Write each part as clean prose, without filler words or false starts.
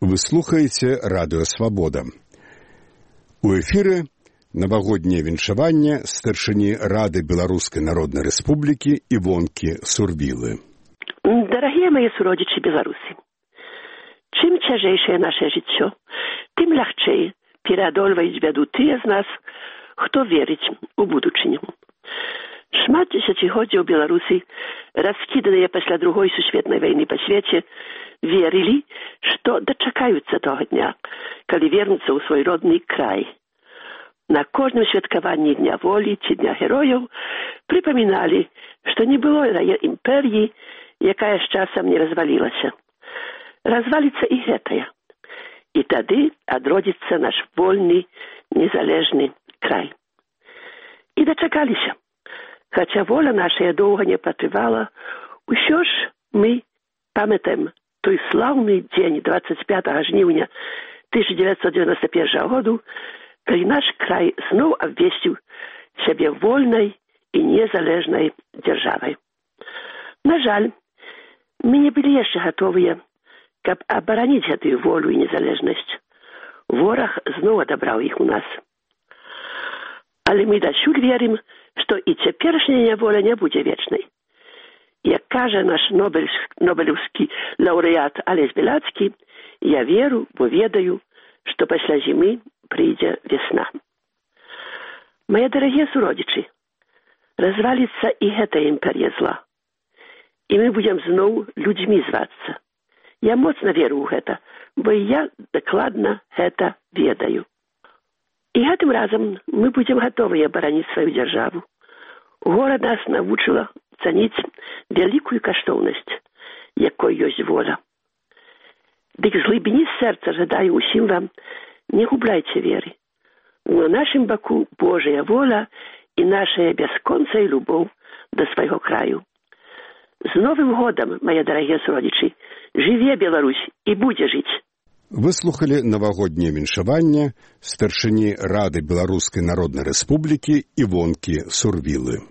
Вы слухаеце Радыё Свабода. У эфіры навагодняе віншаванне старшыні Рады Беларускай Народнай Рэспублікі Івонкі Сурвілы. Дарагія мае суродзічы беларусы, чым цяжэйшае нашае жыццё, тым лягчэй пераадольваюць бяду тыя з нас, хто верыць у будучыню. Шмат дзесяцігоддзяў беларусы, раскіданыя пасля другой сусветнай вайны па свеце, верылі, што дачакаюцца того дня, калі вернуцца ў свой родны край. На кожным святкаванні Дня волі ці Дня герояў прыпаміналі, што не было імперіі, якая з часам не развалілася. Разваліцца і гэтая. І тады адродзіцца наш вольны, незалежны край. І дачакаліся. Хаця воля нашая доўга не патрывала, усё ж мы памятаем той слаўны дзень 25 жніўня 1991 году, калі наш край зноў абвесціў сябе вольнай і незалежнай дзяржавай. На жаль, мы не былі яшчэ гатовыя, каб абараніць гэтую волю і незалежнасць. Вораг зноў адабраў іх у нас. Але мы дасюль верым, што і цяперашняя няволя не будзе вечнай. Як кажа наш нобелеўскі лаўрэат Алесь Беляцкі, я веру, бо ведаю, што пасля зімы прыйдзе весна. Мае дарагія суродзічы, разваліцца і гэтая імперія зла. І мы будзем зноў людзьмі звацца. Я моцна веру ў гэта, бо я дакладна гэта ведаю. І гэтым разам мы будзем гатовыя абараніць сваю дзяржаву. Гора нас навучыла цаніць вялікую каштоўнасць, якой ёсць воля. Дык з глыбіні сэрца жадаю ўсім вам, не губляйце веры. На нашым баку Божая воля і нашая бясконцая любоў да свайго краю. З Новым годам, мае дарагія суродзічы, жыве Беларусь і будзе жыць. Вы слухалі навагодняе віншаванне старшыні Рады Беларускай Народнай Рэспублікі Івонкі Сурвілы.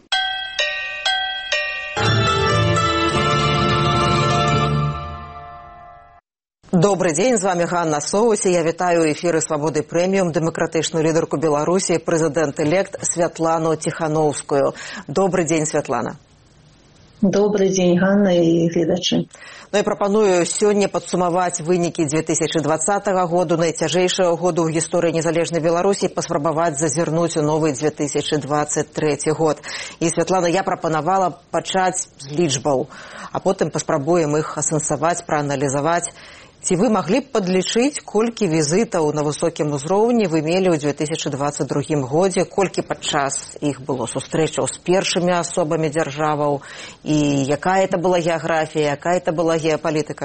Добрый дзень, з вами Ганна Соусе. Я вітаю эфіры Свабоды Прэміум дэмакратычную лідарку Беларусі, прэзідэнт-элект Святлану Ціхановскую. Добрый дзень, Святлана. Добрый дзень, Ганна і гледачы. Ну і прапаную сёння падсумаваць вынікі 2020 году, найцяжэйшага году ў гісторыі незалежнай Беларусі, паспрабаваць зазірнуць у новы 2023 год. І, Святлана, я прапанавала пачаць з лічбаў, а потым паспрабуем іх асэнсаваць, прааналізаваць. Ці вы маглі б падлічыць, колькі візітаў на высокім узроўні вы мелі ў 2022 годзе, колькі падчас іх было сустрэчаў з першымі асобамі дзяржаваў, і якая это была геаграфія, якая это была геапалітыка?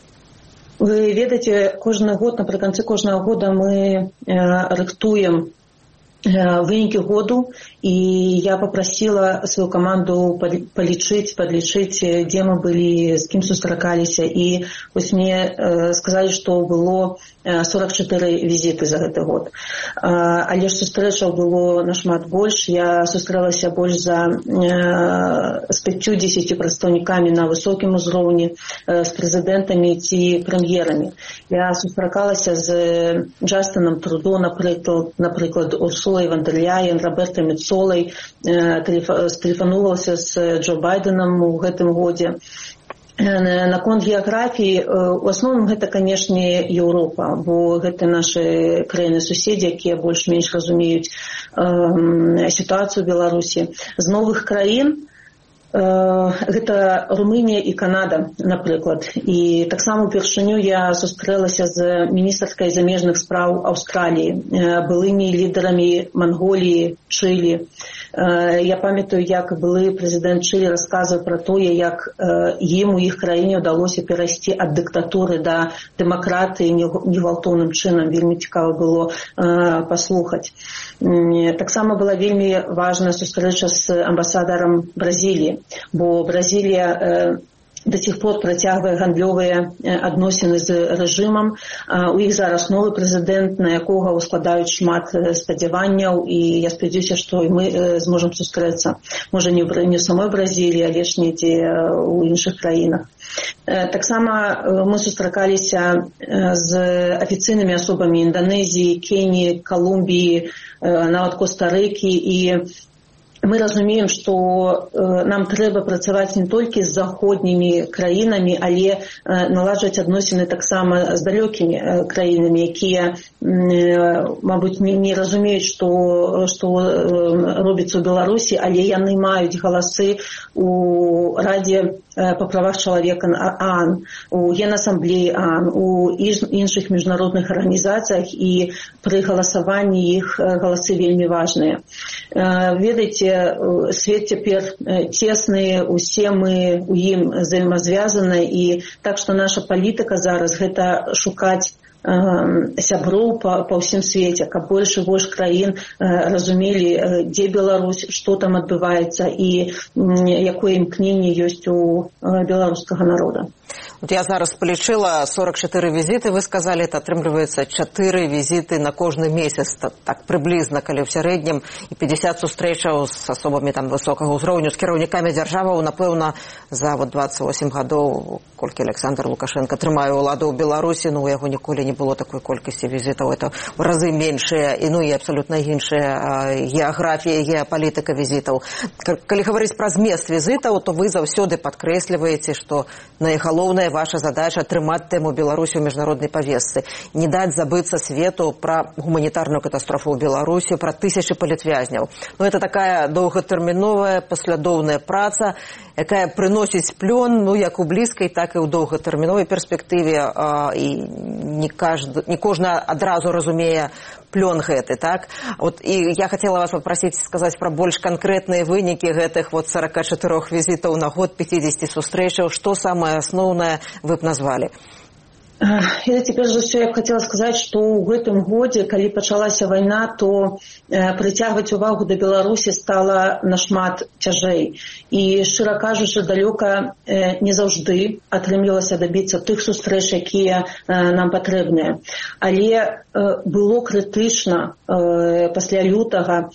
Вы ведаеце, кожны год, напрыканцы кожнага года мы рыхтуем вынікі году, і я попросила сваю каманду подлічыць, дзе мы былі, з кім сустракаліся, і вось мне сказалі, што было 44 візіты за гэты год. Але ж сустрэчаў было нашмат больш. Я сустрэлася больш за з 5-10 прадстаўнікамі на высокім узроўні, з прэзідэнтамі ці прэм'ерамі. Я сустракалася з Джастинам Трудо, напрыклад, Урсулай фон дер Ляйен, Робертом Мецолай, стэлефанувалася з Джо Байденам у гэтым годзе. Наконт геаграфіі, у асноўным гэта, канешне, Еўропа, бо гэта нашы краіны-суседзі, якія больш-менш разумеюць сітуацыю ў Беларусі. З новых краін гэта Румынія і Канада, напрыклад. І таксама упершыню я сустрэлася з міністркай замежных спраў Аўстраліі, былымі лідарамі Манголіі, Чылі. Я памятаю, як былы прэзідэнт Чылі расказваў пра тое, як ім у іх краіне ўдалося перайсці ад дыктатуры да дэмакратыі негвалтоўным чынам. Вельмі цікава было паслухаць. Таксама была вельмі важная сустрэча з амбасадарам Бразіліі, бо Бразілія до сих пор працягвае гандлёвыя адносіны з рэжымам. У іх зараз новы прэзідэнт, на якога ускладаюць шмат спадзяванняў, і я спадзяюся, што і мы зможам сустрэцца. Можа, не ў самой Бразіліі, але ж недзе ў іншых краінах. Таксама мы сустракаліся з афіцыйнымі асобамі Інданезіі, Кеніі, Колумбіі, нават Коста-Рыкі, і мы разумеем, што нам трэба працаваць не толькі з заходнімі краінамі, але наладжваць адносіны таксама з далёкімі краінамі, якія, мабыць, не разумеюць, што робіцца ў Беларусі, але яны маюць галасы у Радзе па правах чалавека ААН, у Генасамблеі ААН, у іншых міжнародных арганізацыях, і пры галасаванні іх галасы вельмі важныя. Ведаеце, свет цяпер цесны, усе мы у ім взаемазвязаны, і так што наша палітыка зараз гэта шукаць сяброў па ўсім свеце, каб больш і больш краін разумелі, дзе Беларусь, што там адбываецца і якое імкненне ёсць у беларускага народа. Вот я зараз полічыла 44 візіты, вы сказали, это атрымліваецца 4 візіты на кожны месяц, так прыблізна, калі ў сярэднім, і 50 сустрэчаў з асобамі там высокага ўзроўню, з кіраўнікамі дзяржаваў, напэўна, за 28 гадоў, колькі Александр Лукашенко трымае ўладу ў Беларусі, у яго ніколі не было такой колькасці візітаў, это в разы меншыя, і і абсалютна іншая геаграфія, геапалітыка візітаў. Калі гаварыць пра змест візітаў, то вы заўсёды падкрэсліваеце, што найгалоўнае ваша задача трымаць тэму Беларусі ў міжнароднай павестцы, не даць забыцца свету пра гуманітарную катастрофу ў Беларусі, пра тысячы палітвязняў. Это такая доўгатэрміновая, паслядоўная праца, якая прыносіць плён, як у блізкай, так і ў доўгатэрміновай перспектыве, і не кожны адразу разумее плён гэты, так? І я хацела вас попросіць сказаць пра больш канкрэтныя вынікі гэтых 44 візітаў на год, 50 сустрэчаў, што самае асноўнае вы б назвалі? Я цяпер за ўсё я б хацела сказаць, што ў гэтым годзе, калі пачалася вайна, то прыцягваць увагу да Беларусі стала нашмат цяжэй. І, шчыра кажучы, далёка не заўжды атрымлівалася дабіцца тых сустрэч, якія нам патрэбныя. Але было крытычна пасля лютага,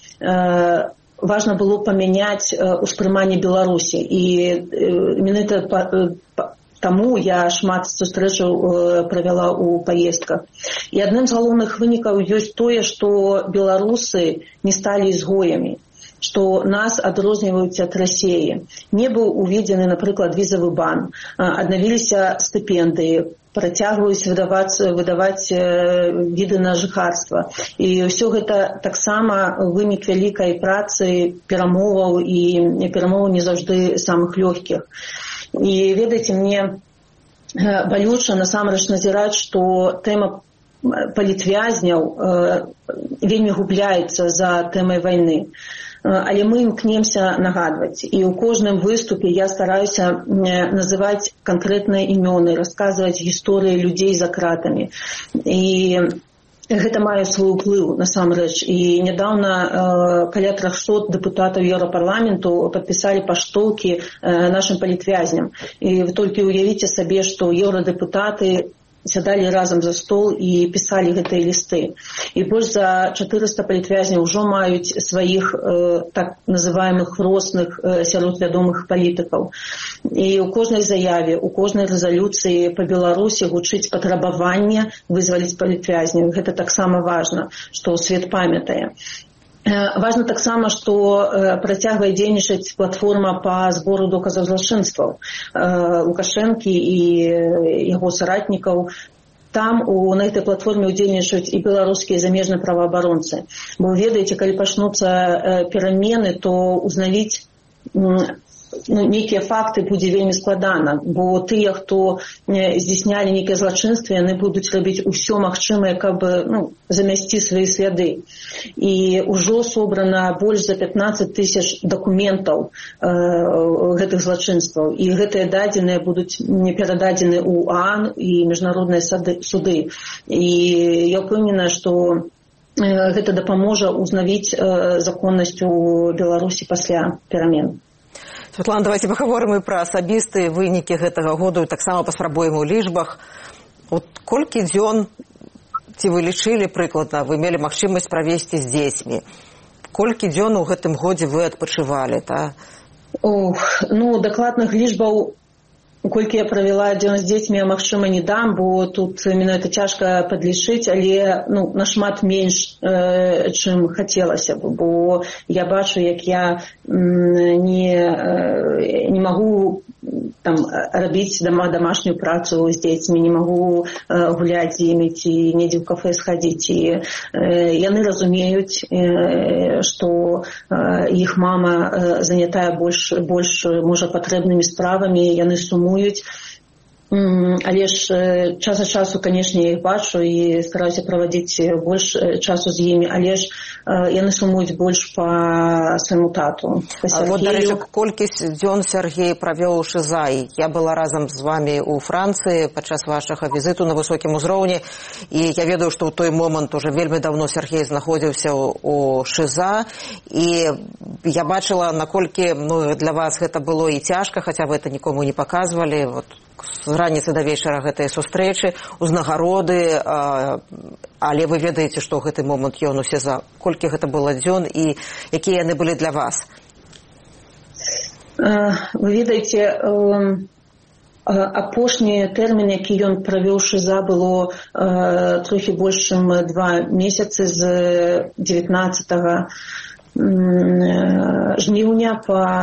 важна было памяняць успрыманне Беларусі. І менавіта таму я шмат сустрэчаў правяла ў паездках. І адным з галоўных вынікаў ёсць тое, што беларусы не сталі ізгоямі, што нас адрозніваюць ад Расіі. Не быў уведзены, напрыклад, візавы бан, аднавіліся стыпендыі, працягваюць выдаваць віды на жыхарства. І ўсё гэта таксама вынік вялікай працы, перамоваў, і перамоваў не заўжды самых лёгкіх. І, ведаеце, мне балюча насамрэч назіраць, што тэма палітвязняў вельмі губляецца за тэмай вайны. Але мы імкнемся нагадваць. І ў кожным выступе я стараюся называць канкрэтныя імёны, расказваць гісторыі людзей за кратамі. І гэта мае свой уплыў, насамрэч. І нядаўна каля 300 дэпутатаў Еўрапарламенту падпісалі паштоўкі нашым палітвязням. І вы толькі ўявіце сабе, што еўрадэпутаты сядалі разам за стол і пісалі гэтыя лісты. І больш за 400 палітвязняў ўжо маюць сваіх так называемых росных сярод вядомых палітыкаў. І ў кожнай заяве, у кожнай рэзалюцыі па Беларусі гучыць патрабаванне вызваліць палітвязняў. Гэта таксама важна, што свет памятае. Важна таксама, што працягвае дзейнічаць платформа па збору доказаў злачынстваў Лукашэнкі і яго соратнікаў. Там на гэтай платформе ўдзельнічаюць і беларускія замежныя праваабаронцы. Бо ведаеце, калі пачнуцца перамены, то узнавіць нейкія факты будзе вельмі складана, бо тыя, хто здзяйснялі нейкія злачынствы, яны будуць рабіць усё магчымае, каб замясці свае сляды. І ўжо собрана больш за 15 000 дакументаў гэтых злачынстваў. І гэтыя дадзеныя будуць перададзены ў ААН і міжнародныя суды. І я ўпэўнена, што гэта дапаможа ўзнавіць законнасць у Беларусі пасля перамен. Святлана, давайте пагаворым і пра асабістыя вынікі гэтага году, і таксама паспрабуем у лічбах. От колькі дзён, ці вы лічылі прыкладна, вы мелі магчымасць правесці з дзецьмі? Колькі дзён у гэтым годзе вы адпачывалі, та? Дакладных лічбаў, колькі я правяла дзён з дзецьмі, я, магчыма, не дам, бо тут менавіта цяжка падлічыць, але нашмат менш, чым хацелася б, бо я бачу, як я не магу там рабіць дамашнюю працу з дзецьмі, не магу гуляць з імі ці недзе ў кафэ схадзіць. І яны разумеюць, што іх мама занятая больш можа патрэбнымі справамі, яны сумуюць. Але ж час ад часу, канешне, я іх бачу і стараюся правадзіць больш часу з імі, але ж яны сумуюць больш па свайму тату, па Сергею. Вот, дарэчы, колькі дзён Сергей правёў у Шызаі. Я была разам з вамі ў Францыі падчас вашага візіту на высокім узроўні, і я ведаю, што ў той момант уже вельмі даўно Сергей знаходзіўся у Шыза, і я бачыла, наколькі для вас гэта было і цяжка, хаця вы это нікому не паказвалі, вот, з раніцы да вечара гэтыя сустрэчы, узнагароды, але вы ведаеце, што ў гэты момант ён у СІЗА. Колькі гэта было дзён і якія яны былі для вас? Вы ведаеце, апошні тэрмін, які ён правёў ШИЗА, было трохі больш, чым 2 месяцы з 19 жніўня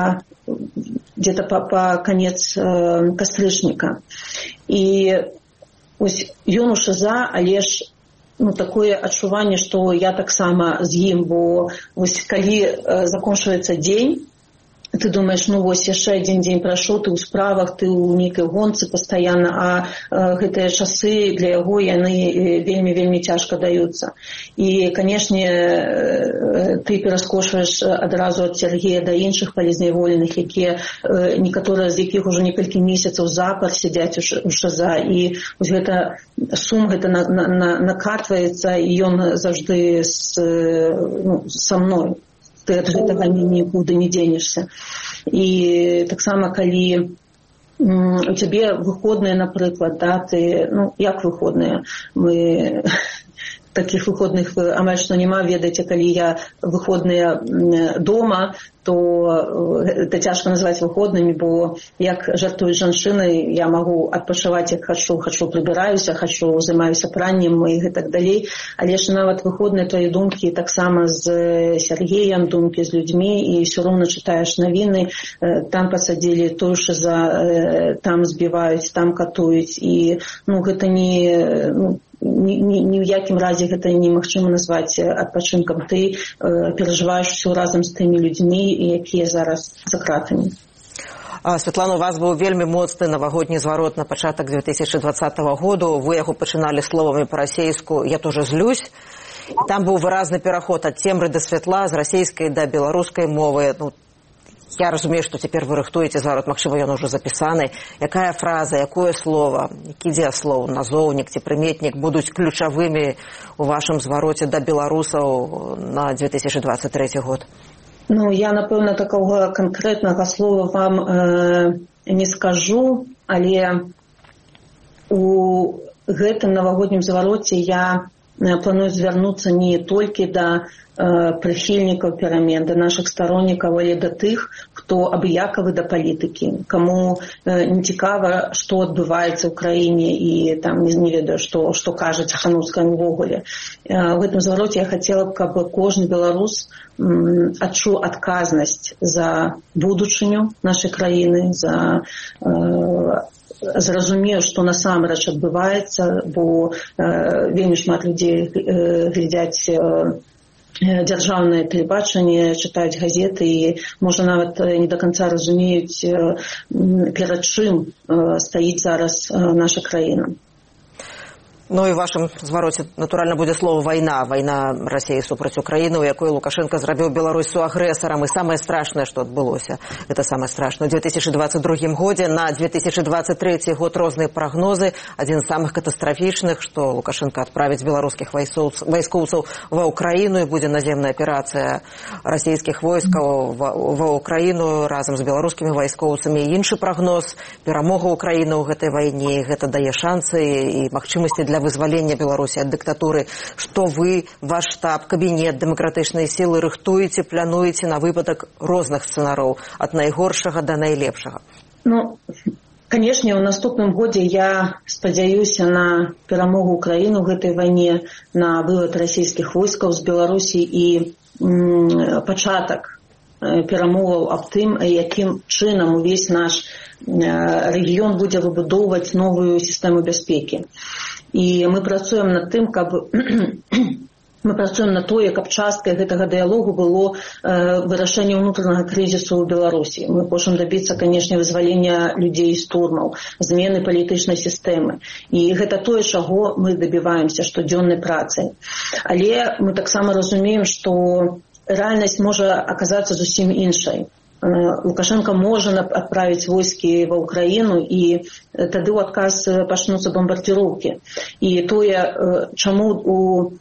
где-то по конец кастрычніка. І ось ён у ШИЗА, але ж такое адчуванне, што я таксама з ім, бо ось калі закончваецца дзень, ты думаеш, вось яшчэ адзін дзень прайшоў, ты ў справах, ты ў нейкай гонцы пастаянна, а гэтыя часы для яго яны вельмі цяжка даюцца. І, канешне, ты пераскочваеш адразу ад Сергея да іншых палізняволеных, якія некаторыя з якіх ужо некалькі месяцаў запар сядзяць у ШИЗА, і вось гэта сум гэта накатваецца, і ён заўжды са мной. Ты ад гэтага нікуды не дзенешся. І таксама, калі у цябе выходныя, напрыклад, ты, як выходныя? Мы такіх выходных амаль што няма, ведаеце, калі я выходныя дома, то это цяжка назваць выходнымі, бо як жартуюць жанчыны, я магу адпачываць як хачу прыбіраюся, займаюся праннем і гэтак далей, але ж нават выходныя твае думкі таксама з Сергеем, думкі з людзьмі, і ўсё роўна чытаеш навіны, там пасадзілі тую ШИЗА, там збіваюць, там катуюць, і гэта ні ў якім разе гэта немагчыма назваць адпачынкам. Ты перажываеш усё разам з тымі людзьмі, якія зараз за кратамі. Святлана, у вас быў вельмі моцны навагодні зварот на пачатак 2020 году. Вы яго пачыналі словамі па-расейску «Я тоже злюсь». Там быў выразны пераход ад цемры да святла, з расейскай да беларускай мовы. Я разумею, што цяпер вы рыхтуеце зварот, магчыма, ён ужо запісаны. Якая фраза, якое слово, які дзеяслоў, назоўнік ці прыметнік будуць ключавымі у вашым звароце да беларусаў на 2023 год? Я, напэўна, такога канкрэтнага слова вам не скажу, але у гэтым навагоднім звароце я планую звярнуцца не толькі да прыхільнікаў перамен, да нашых староннікаў, але да тых, хто абыякавы да палітыкі, каму не цікава, што адбываецца ў краіне, і там не ведаю, што кажа Ціханаўская ўвогуле. У гэтым звароце я хацела б, каб кожны беларус адчуў адказнасць за будучыню нашай краіны, зразумеў, што насамрэч адбываецца, бо вельмі шмат людзей глядзяць дзяржаўнае тэлебачанне, чытаюць газеты і, можа, нават не да канца разумеюць, перад чым стаіць зараз наша краіна. Ну і вашым звароце, натуральна, будзе слово «вайна». Вайна Расіі супраць Украіны, у якой Лукашенко зрабіў Беларусь суагрэсарам. І самае страшнае, што адбылося, гэта самае страшнае. У 2022 годзе на 2023 год розныя прагнозы. Адзін з самых катастрафічных, што Лукашенко адправіць беларускіх вайскоўцаў ва Украіну і будзе наземная аперацыя расійскіх войскаў ва Украіну разам з беларускімі вайскоўцамі. Іншы прагноз – перамога Украіны ў гэтай вайне. Гэта дае шансы і магчымасці для вызвалення Беларусі ад дыктатуры. Што вы, ваш штаб, кабінет дэмакратычнай сілы рыхтуеце, плануеце на выпадак розных сцэнароў, ад найгоршага да найлепшага? Ну, канешне, у наступным годзе я спадзяюся на перамогу Украіны ў гэтай вайне, на вывад расійскіх войскаў з Беларусі і пачатак перамоваў аб тым, якім чынам увесь наш рэгіён будзе выбудоўваць новую сістэму бяспекі. І мы працуем над тым, мы працуем на тое, каб часткай гэтага дыялогу было вырашэнне ўнутранага крызісу ў Беларусі. Мы хочам дабіцца, канешне, вызвалення людзей з турмаў, змены палітычнай сістэмы. І гэта тое, чаго мы дабіваемся штодзённай працай. Але мы таксама разумеем, што рэальнасць можа аказацца зусім іншай. Лукашенко можа адправіць войскі ва Ўкраіну, і тады ў адказ пачнуцца бомбардзіроўкі. І тое, чаму у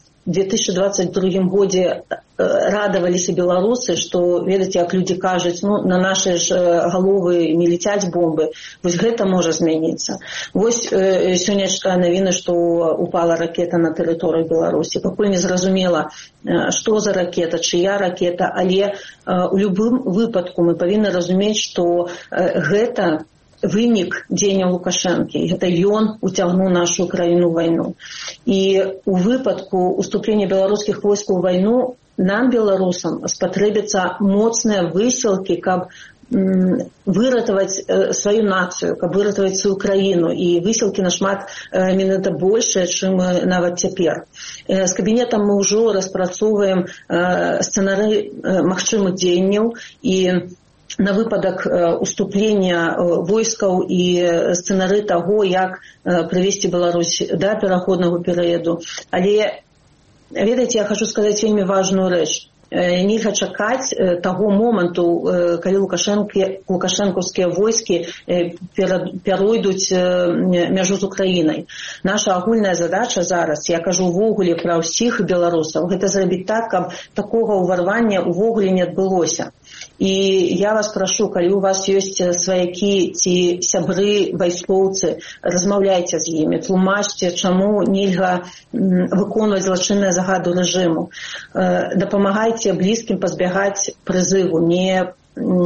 2022 годзе радаваліся беларусы, што, ведаце, як людзі кажуць, ну, на нашы ж галовы не летяць бомбы, вось гэта можа змяніцца. Вось сённяшняя навіна, што упала ракета на тэрыторыю Беларусі. Пакуль не зразумела, што за ракета, чыя ракета, але у любым выпадку мы павінны разумець, што гэта вынік дзеянняў Лукашэнкі. Гэта ён уцягнуў нашу краіну ў вайну. І у выпадку уступлення беларускіх войскаў у вайну нам, беларусам, спатрэбяцца моцныя высілкі, каб выратаваць сваю нацыю, каб выратаваць сваю краіну. І высілкі нашмат менавіта большыя, чым нават цяпер. З кабінетам мы ўжо распрацоўваем сцэнары магчымых дзеянняў, і на выпадак уступлення войскаў і сцэнары таго, як прывесці Беларусь да пераходнага перыяду. Але, ведаеце, я хочу сказаць вельмі важную рэч. Нельга чакаць таго моманту, калі лукашэнкаўскія войскі перайдуць мяжу з Украінай. Наша агульная задача зараз, я кажу увогуле пра ўсіх беларусаў, гэта зрабіць так, каб такога ўварвання увогуле не адбылося. І я вас прашу, калі у вас ёсць сваякі ці сябры, вайскоўцы, размаўляйце з імі, тлумачце, чаму нельга выконваць злачынныя загады рэжыму. Дапамагайце блізкім пазбягаць прызыву, не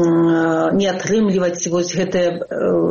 атрымліваць вось гэтыя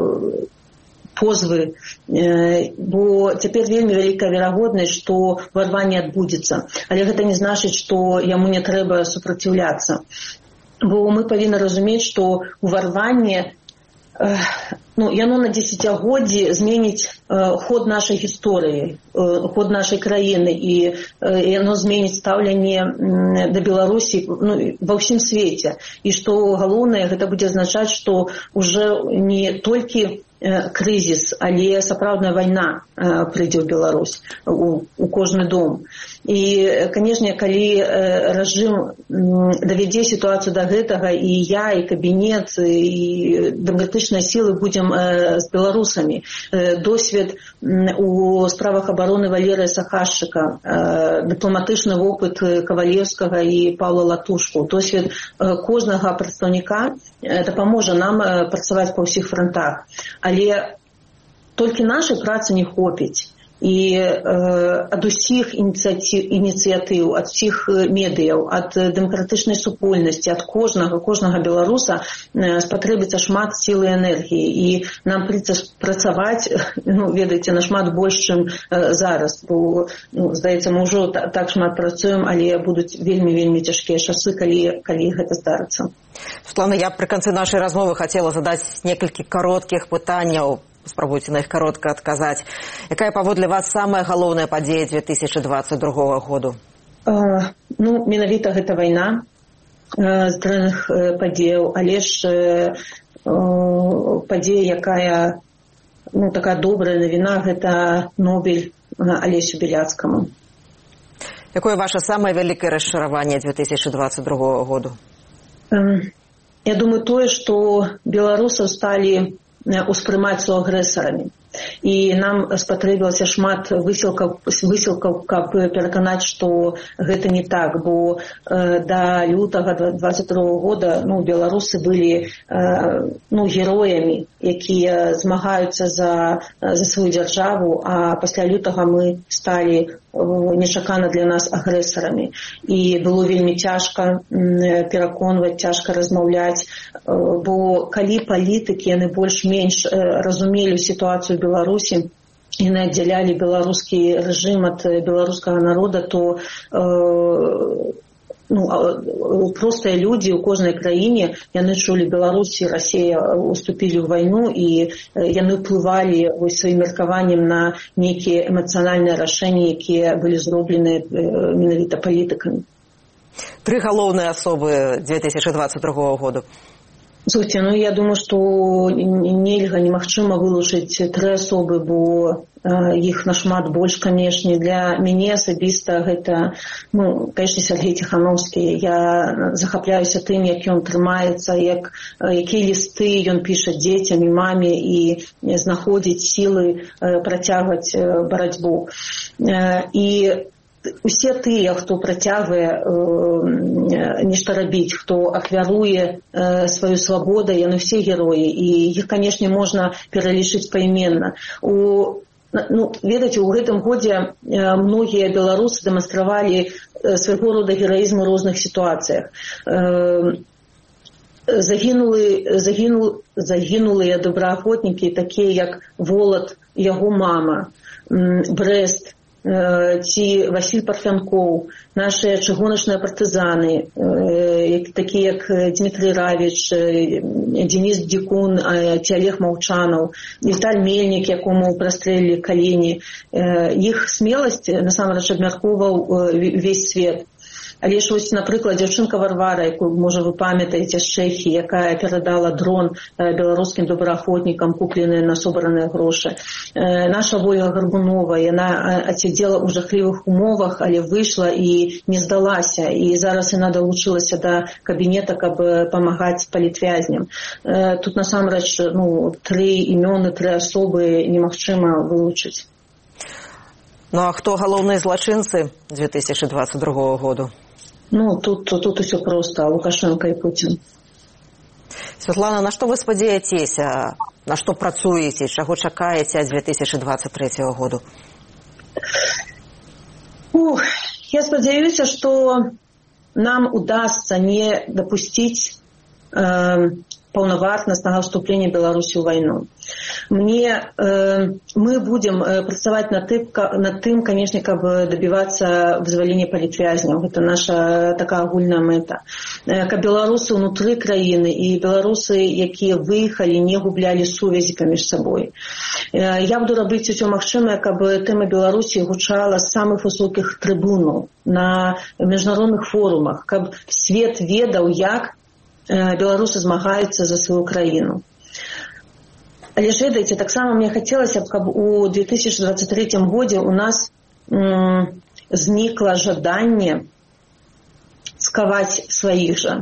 позвы, бо цяпер вельмі вялікая верагоднасць, што ўварванне адбудзецца. Але гэта не значыць, што яму не трэба супраціўляцца. Бо мы павінны разумець, што ўварванне, яно на дзесяцігоддзі зменіць ход нашай гісторыі, ход нашай краіны, і яно зменіць стаўленне да Беларусі ва ўсім свеце. І што галоўнае, гэта будзе азначаць, што ўжо не толькі крызіс, але сапраўдная вайна прыйдзе ў Беларусь, у кожны дом. І, канешне, калі рэжым давядзе сітуацыю да гэтага, і я, і кабінет, і дэмакратычныя сілы будзем з беларусамі. Досвед у справах абароны Валерыя Сахашчыка, дыпламатычны вопыт Кавалевскага і Паўла Латушку, досвед кожнага прадстаўніка дапаможа нам працаваць па ўсіх франтах. Але толькі нашай працы не хопіць. І ад усіх ініцыятыў, ад усіх медыяў, ад дэмакратычнай супольнасці, ад кожнага беларуса спатрэбіцца шмат сілы і энергіі. І нам прыйдзецца працаваць, ведаеце, нашмат больш, чым зараз. Бо, здаецца, мы ўжо так шмат працуем, але будуць вельмі цяжкія часы, калі гэта здарыцца. Светлана, я пры канцы нашай размовы хацела задаць некалькі кароткіх пытанняў. Спрабуйце на іх каротка адказаць. Якая, паводле вас, самая галоўная падзея 2022 году? Менавіта гэта вайна з дрэнных падзеяў, але ж падзея, якая, такая добрая навіна, гэта Нобель Алесю Беляцкаму. Якое ваше самае вялікае расчараванне 2022 году? Я думаю, тое, што беларусаў сталі успрымаць суагрэсарамі. І нам спатрэбілася шмат высілкаў, каб пераканаць, што гэта не так, бо да лютага 2022 года беларусы былі героямі, якія змагаюцца за сваю дзяржаву, а пасля лютага мы сталі нечакана для нас агрэсарамі. І было вельмі цяжка пераконваць, цяжка размаўляць, бо калі палітыкі, яны больш-менш разумелі сітуацыю Беларусі, яны аддзялялі беларускі рэжым ад беларускага народа, то простыя людзі ў кожнай краіне, яны чулі Беларусь і Расія уступілі ў вайну, і яны ўплывалі сваім меркаваннем на нейкія эмацыянальныя рашэнні, якія былі зроблены менавіта палітыкамі. 3 галоўныя асобы 2022 году. Слухайте, я думаю, што нельга, немагчыма вылучыць 3 асобы, бо іх нашмат больш, канешне. Для мяне асабіста гэта, канешне, Сергей Ціхановскі. Я захапляюся тым, як ён трымаецца, якія лісты ён піша дзецям і маме і знаходзіць сілы працягваць барацьбу. І усе тыя, хто працягвае нешта рабіць, хто ахвяруе сваю свабоду, яны ўсе героі, і іх, канешне, можна пералічыць паіменна. Ведаеце, у гэтым годзе многія беларусы дэманстравалі свайго рода гераізм у розных сітуацыях. Загінулыя добраахвотнікі, такія як Волат, яго мама, Брэст, ці Васіль Парфянкоў, нашыя чыгуначныя партызаны, такія як Дмітрий Равіч, Денис Дзікун, ці Олег Маўчанаў, Віталь Мельнік, якому прастрэлілі калені. Іх смеласць, насамрэч, абмяркоўваў увесь свет. Але ж вось, напрыклад, дзяўчынка Варвара, якую, можа, вы памятаеце, з Чэхіі, якая перадала дрон беларускім добраахвотнікам, купленыя на собраныя грошы. Наша Вольга Гарбунова, яна адсядзела ў жахлівых умовах, але выйшла і не здалася. І зараз яна далучылася да кабінета, каб памагаць палітвязням. Тут, насамрэч, 3 імёны, 3 асобы немагчыма вылучыць. А хто галоўныя злачынцы 2022 году? Тут усё проста. Лукашенко і Путін. Святлана, на што вы спадзяецеся? На што працуеце? Чаго чакаеце ад 2023 году? Я спадзяюся, што нам удасца не дапусціць паўнавартаснага ўступлення Беларусі ў вайну. Мы будзем працаваць над тым, канешне, каб дабівацца вызвалення палітвязняў. Гэта наша такая агульная мэта. Каб беларусы ўнутры краіны і беларусы, якія выехалі, не гублялі сувязі паміж сабой. Я буду рабіць усё магчымае, каб тэма Беларусі гучала з самых высокіх трыбунаў на міжнародных форумах, каб свет ведаў, як беларусы змагаюцца за сваю краіну. Але ж, ведаеце, таксама мне хацелася б, каб у 2023 годзе у нас знікла жаданне скаваць сваіх жа.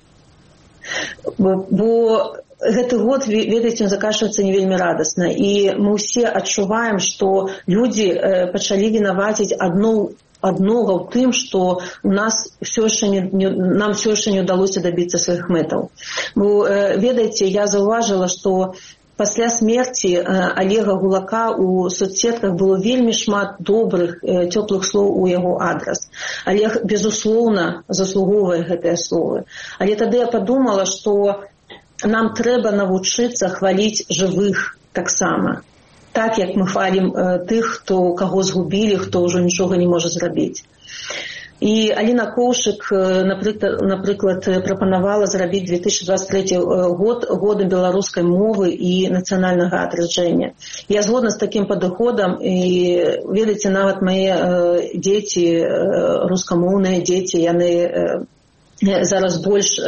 Бо гэты год, ведаеце, он заканчваецца не вельмі радасна. І мы ўсе адчуваем, што людзі пачалі вінаваціць аднога ў тым, што нам ўсё яшчэ не ўдалося дабіцца сваіх мэтаў. Бо, ведаеце, я заўважыла, што пасля смерці Олега Гулака у соцсетках было вельмі шмат добрых, цёплых слоў у яго адрас. Олег, безусловна, заслугоўвае гэтыя словы. Але тады я падумала, што нам трэба навучыцца хваліць жывых таксама. Так, як мы хвалім тых, каго згубілі, хто ўжо нічога не можа зрабіць. І Аліна Коўшык, напрыклад, прапанавала зрабіць 2023 год годам беларускай мовы і нацыянальнага адраджэння. Я згодна з такім падыходам, і, ведаеце, нават мае дзеці, рускамоўныя дзеці, яны зараз больш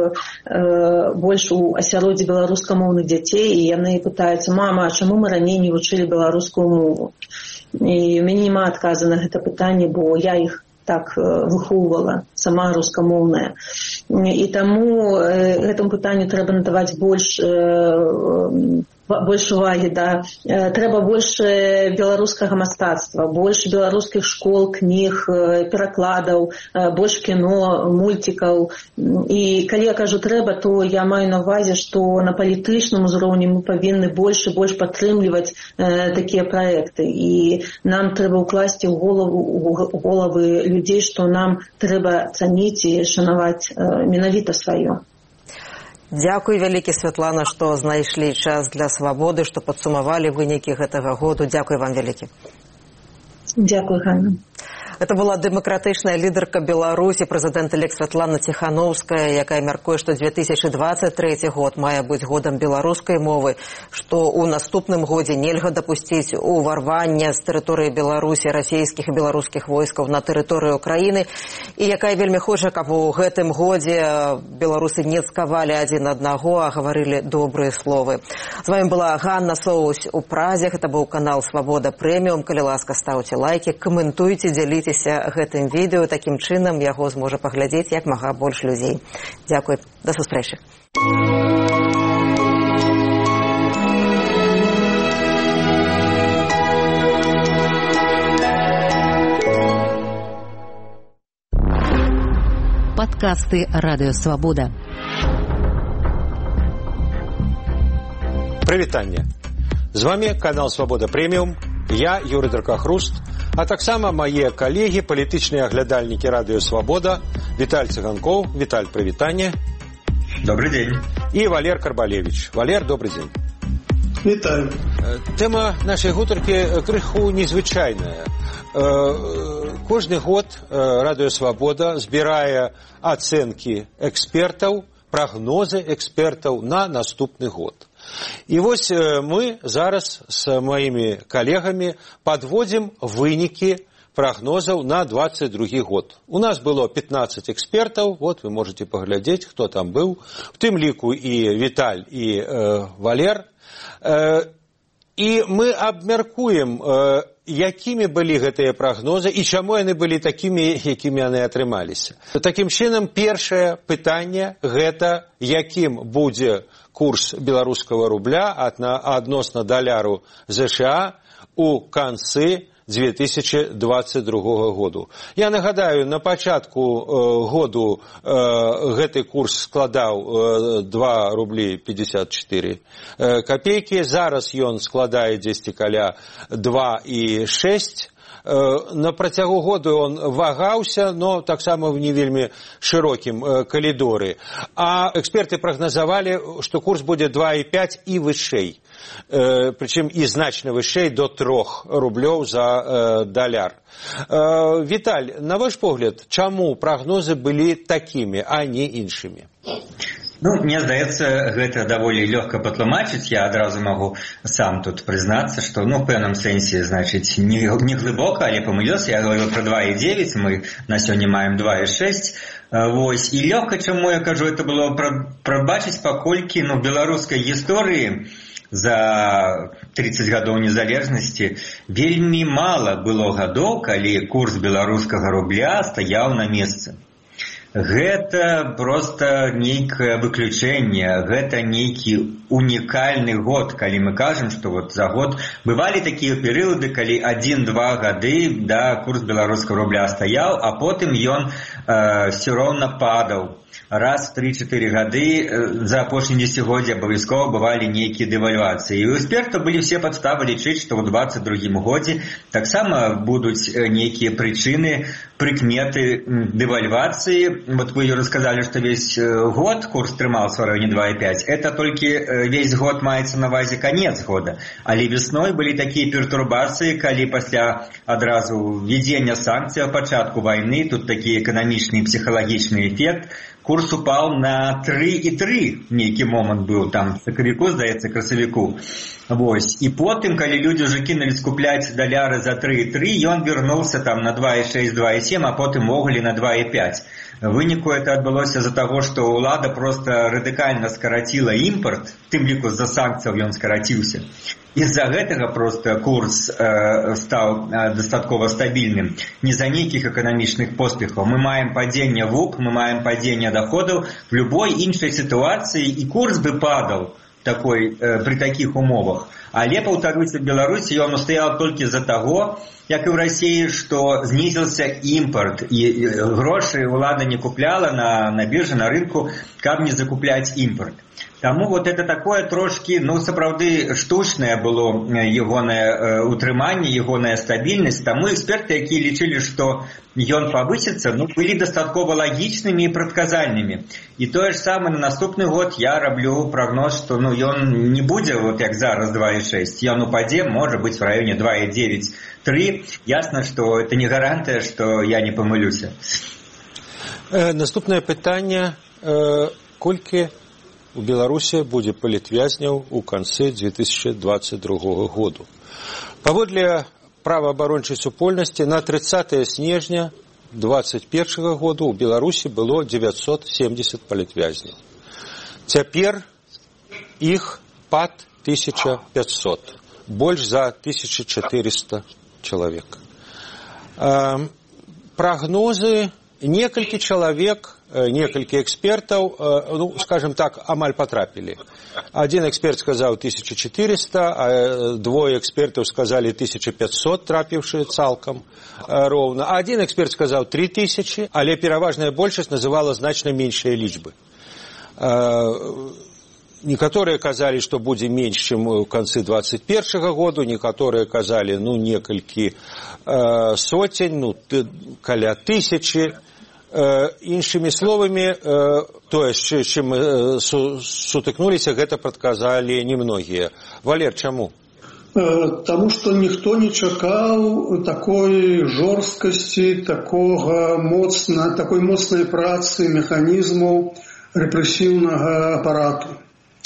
у асяроддзі беларускамоўных дзяцей, і яны пытаюцца: мама, а чаму мы раней не вучылі беларускую мову? і у мяне няма адказу на гэта пытанне, бо я іх так выхоўвала, сама рускамоўная. І таму гэтаму пытанню трэба надаваць больш увагі, да. Трэба больш беларускага мастацтва, больш беларускіх школ, кніг, перакладаў, больш кіно, мульцікаў. І калі я кажу трэба, то я маю на ўвазе, што на палітычным узроўні мы павінны больш і больш падтрымліваць такія праекты. І нам трэба ўкласці ў головы людзей, што нам трэба цаніць і шанаваць менавіта сваё. Дзякуй вялікі, Святлана, што знайшлі час для свабоды, што падсумавалі вынікі гэтага году. Дзякуй вам вялікі. Дзякуй, Ганна. Это была дэмакратычная лідарка Беларусі, прэзідэнт-элект Святлана Ціханаўская, якая мяркуе, што 2023 год мае быць годам беларускай мовы, што ў наступным годзе нельга дапусціць уварвання з тэрыторыі Беларусі расійскіх і беларускіх войскаў на тэрыторыю краіны, і якая вельмі хоча, каб у гэтым годзе беларусы не цкавалі адзін аднаго, а гаварылі добрыя словы. З вами была Ганна Соусь у Празе. Гэта быў канал Свабода Прэміум. Калі ласка, ставце лайки, каментуйце, дзяліцеся гэтым відэо. Такім чынам яго зможа паглядзець як мага больш людзей. Дзякуй. Да сустрэчы. Подкасты «Радио Свобода». Прывітанне. З вами канал Свабода Прэміум. Я, Юрый Дракахруст, а таксама мае калегі, палітычныя аглядальнікі Радыё Свабода, Віталь Цыганкоў. Віталь, прывітанне. Добрый день. І Валер Карбалевич. Валер, добрый день. Вітаю. Тэма нашай гутаркі крыху незвычайная. Кожны год Радыё Свабода збірае ацэнкі экспертаў, прагнозы экспертаў на наступны год. І вось мы зараз з маімі калегамі падводзім вынікі прагнозаў на 22 год. У нас было 15 экспертаў, вот вы можете паглядзець, хто там быў, в тым ліку і Віталь, і Валер. І мы абмяркуем, якімі былі гэтыя прагнозы і чаму яны былі такімі, якімі яны атрымаліся. Такім чынам, першае пытанне гэта, якім будзе курс беларускага рубля адносна даляру ЗША у канцы 2022 году. Я нагадаю, на пачатку году гэты курс складаў 2 рублі 54 копейкі, зараз ён складае дзесьці каля 2,6. На працягу году он вагаўся, но таксама в не вельмі шырокім калідоры. А эксперты прагназавалі, што курс будзе 2,5 і вышэй. Прычым і значна вышэй до 3 рублёў за даляр. Віталь, на ваш погляд, чаму прагнозы былі такімі, а не іншымі? Ну, мне здаецца, гэта даволі лёгка патлумачыць. Я адразу магу сам тут прызнацца, што, ну, в пэўным сэнсе, значыць, не глыбока, але памылёўся. Я говорил про 2,9, мы на сёння маем 2,6. Вось. І лёгка, чаму я кажу, это было пробачыць, паколькі, ну, беларускай гісторыі за 30 гадоў незалежнасці вельмі мала было гадоў, калі курс беларускага рубля стаяў на месцы. Гэта проста нейкае выключэнне, гэта нейкі унікальны год, калі мы кажам, што вот за год бывалі такія перыяды, калі 1-2 гады да курс беларускага рубля стаяў, а потым ён все роўна падаў. Раз в 3-4 гады за апошнія дзесяцігоддзі абавязкова бывалі нейкія дэвальвацыі. І у экспертаў былі все падставы лічыць, што ў 22 годзе таксама будуць нейкія прычыны, прыкметы дэвальвацыі. Вот вы расказалі, што весь год курс трымаўся ў районе 2,5. Это толькі весь год маецца на ўвазе канец года. Але весной былі такія пертурбацыі, калі пасля адразу введзення санкцый, пачатку вайны, тут такі эканамічны і псіхалагічны эфект, курс упал на 3,3 нейкі момант быў там сакавіку, здаецца, красавіку. Вось. І потым, калі людзі ўжо кінулі скупляць даляры за 3,3, ён вярнуўся там на 2,6, 2,7, а потым увогуле на 2,5. В выніку это адбылося з-за таго, што ўлада проста радыкальна скараціла імпарт, тым ліку з-за санкцыяў ён скараціўся. Из-за гэтага проста курс стаў дастаткова стабільным. Не за нейкіх эканамічных поспехаў. Мы маем падзенне ВУП, мы маем падзенне доходаў. В любой іншай сітуацыі і курс бы падаў при таких умовах. Але, паўтаруся, в Беларусі ён устаяў толькі з-за таго, як і в России, что знизился импорт, и гроши улада не купляла на бирже, на рынку, каб не закуплять импорт. Тому вот это такое трошки, сапраўды штучное было ягонае утрыманне, ягоная стабільнасць. Таму эксперты, якія лічылі, што ён павысіцца, былі дастаткова лагічнымі і прадказальнымі. І тое ж самае на наступны год я раблю прагноз, што ён не будзе, вот як зараз 2,6, ён упадзе, можа быць в районе 2,9-3. Ясно, што это не гарантыя, што я не памылюся. Наступнае пытанне, колькі у Беларусі будзе палітвязняў у канцы 2022 году. Паводле праваабарончай супольнасці на 30 снежня 2021 году у Беларусі было 970 палітвязняў. Цяпер іх пад 1500, больш за 1400 человек. Прогнозы, некалькі чалавек, некалькі экспертаў, скажем так, амаль потрапілі. Один эксперт сказаў 1400, а двое экспертаў сказалі 1500, трапіўшыя цалкам роўна. А один эксперт сказаў 3000, але пераважная большасць называла значна меншыя лічбы. Некаторыя казалі, што будзе менш, чым у канцы 2021 году, некаторыя казалі, некалькі соцень, каля 1000. Іншымі словамі, тое, з чым мы сутыкнуліся, гэта прадказалі немногія. Валер, чаму? Таму што ніхто не чакаў такой жорсткасці, такой моцнай працы механізму рэпрэсіўнага апарату.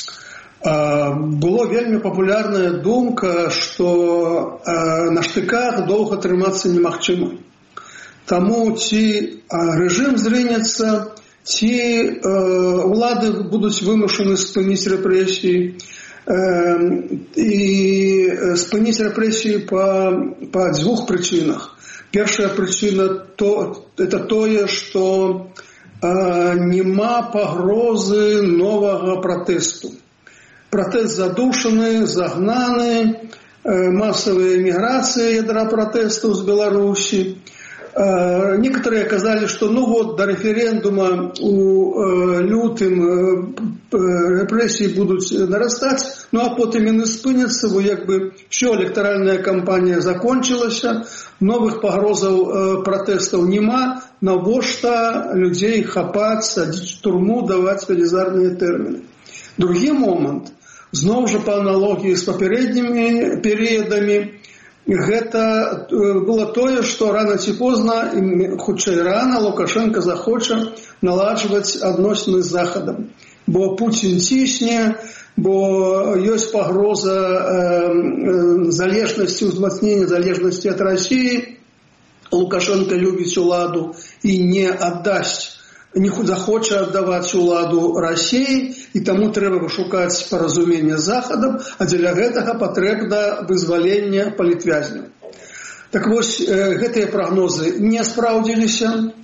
Была вельмі папулярная думка, што на штыках доўга трымацца немагчыма. Таму ці рэжым зрынецца, ці улады будуць вымушаны спыніць рэпрэсіі, і спыніць рэпрэсіі па дзвюх прычынах. Першая прычына это тое, што няма пагрозы новага пратэсту. Пратэст задушаны, загнаны, масавая эміграцыя ядра пратэстаў з Беларусі. Некоторые казали, что до референдума у лютым репрессии будут нарастать, а потом яны спыняцца, все, электоральная кампания закончилась, новых погрозаў протестов нема, навошта людей хапаць, садить в турму, давать велізарныя тэрміны. Другі момент, зноў жа по аналогии с папярэднімі перыядамі, гэта было тое, што рана ці позна, хутчэй рана, Лукашенко захоча наладжваць адносіны з Захадам. Бо Путін цісне, бо ёсць пагроза залежнасці, узмацнення залежнасці ад Расіі. Лукашенко любіць уладу і не аддасць, не захоча аддаваць уладу Расіі, і таму трэба шукаць паразумення з Захадам, а дзеля гэтага патрэбна вызваленне палітвязняў. Так вось, гэтыя прагнозы не спраўдзіліся,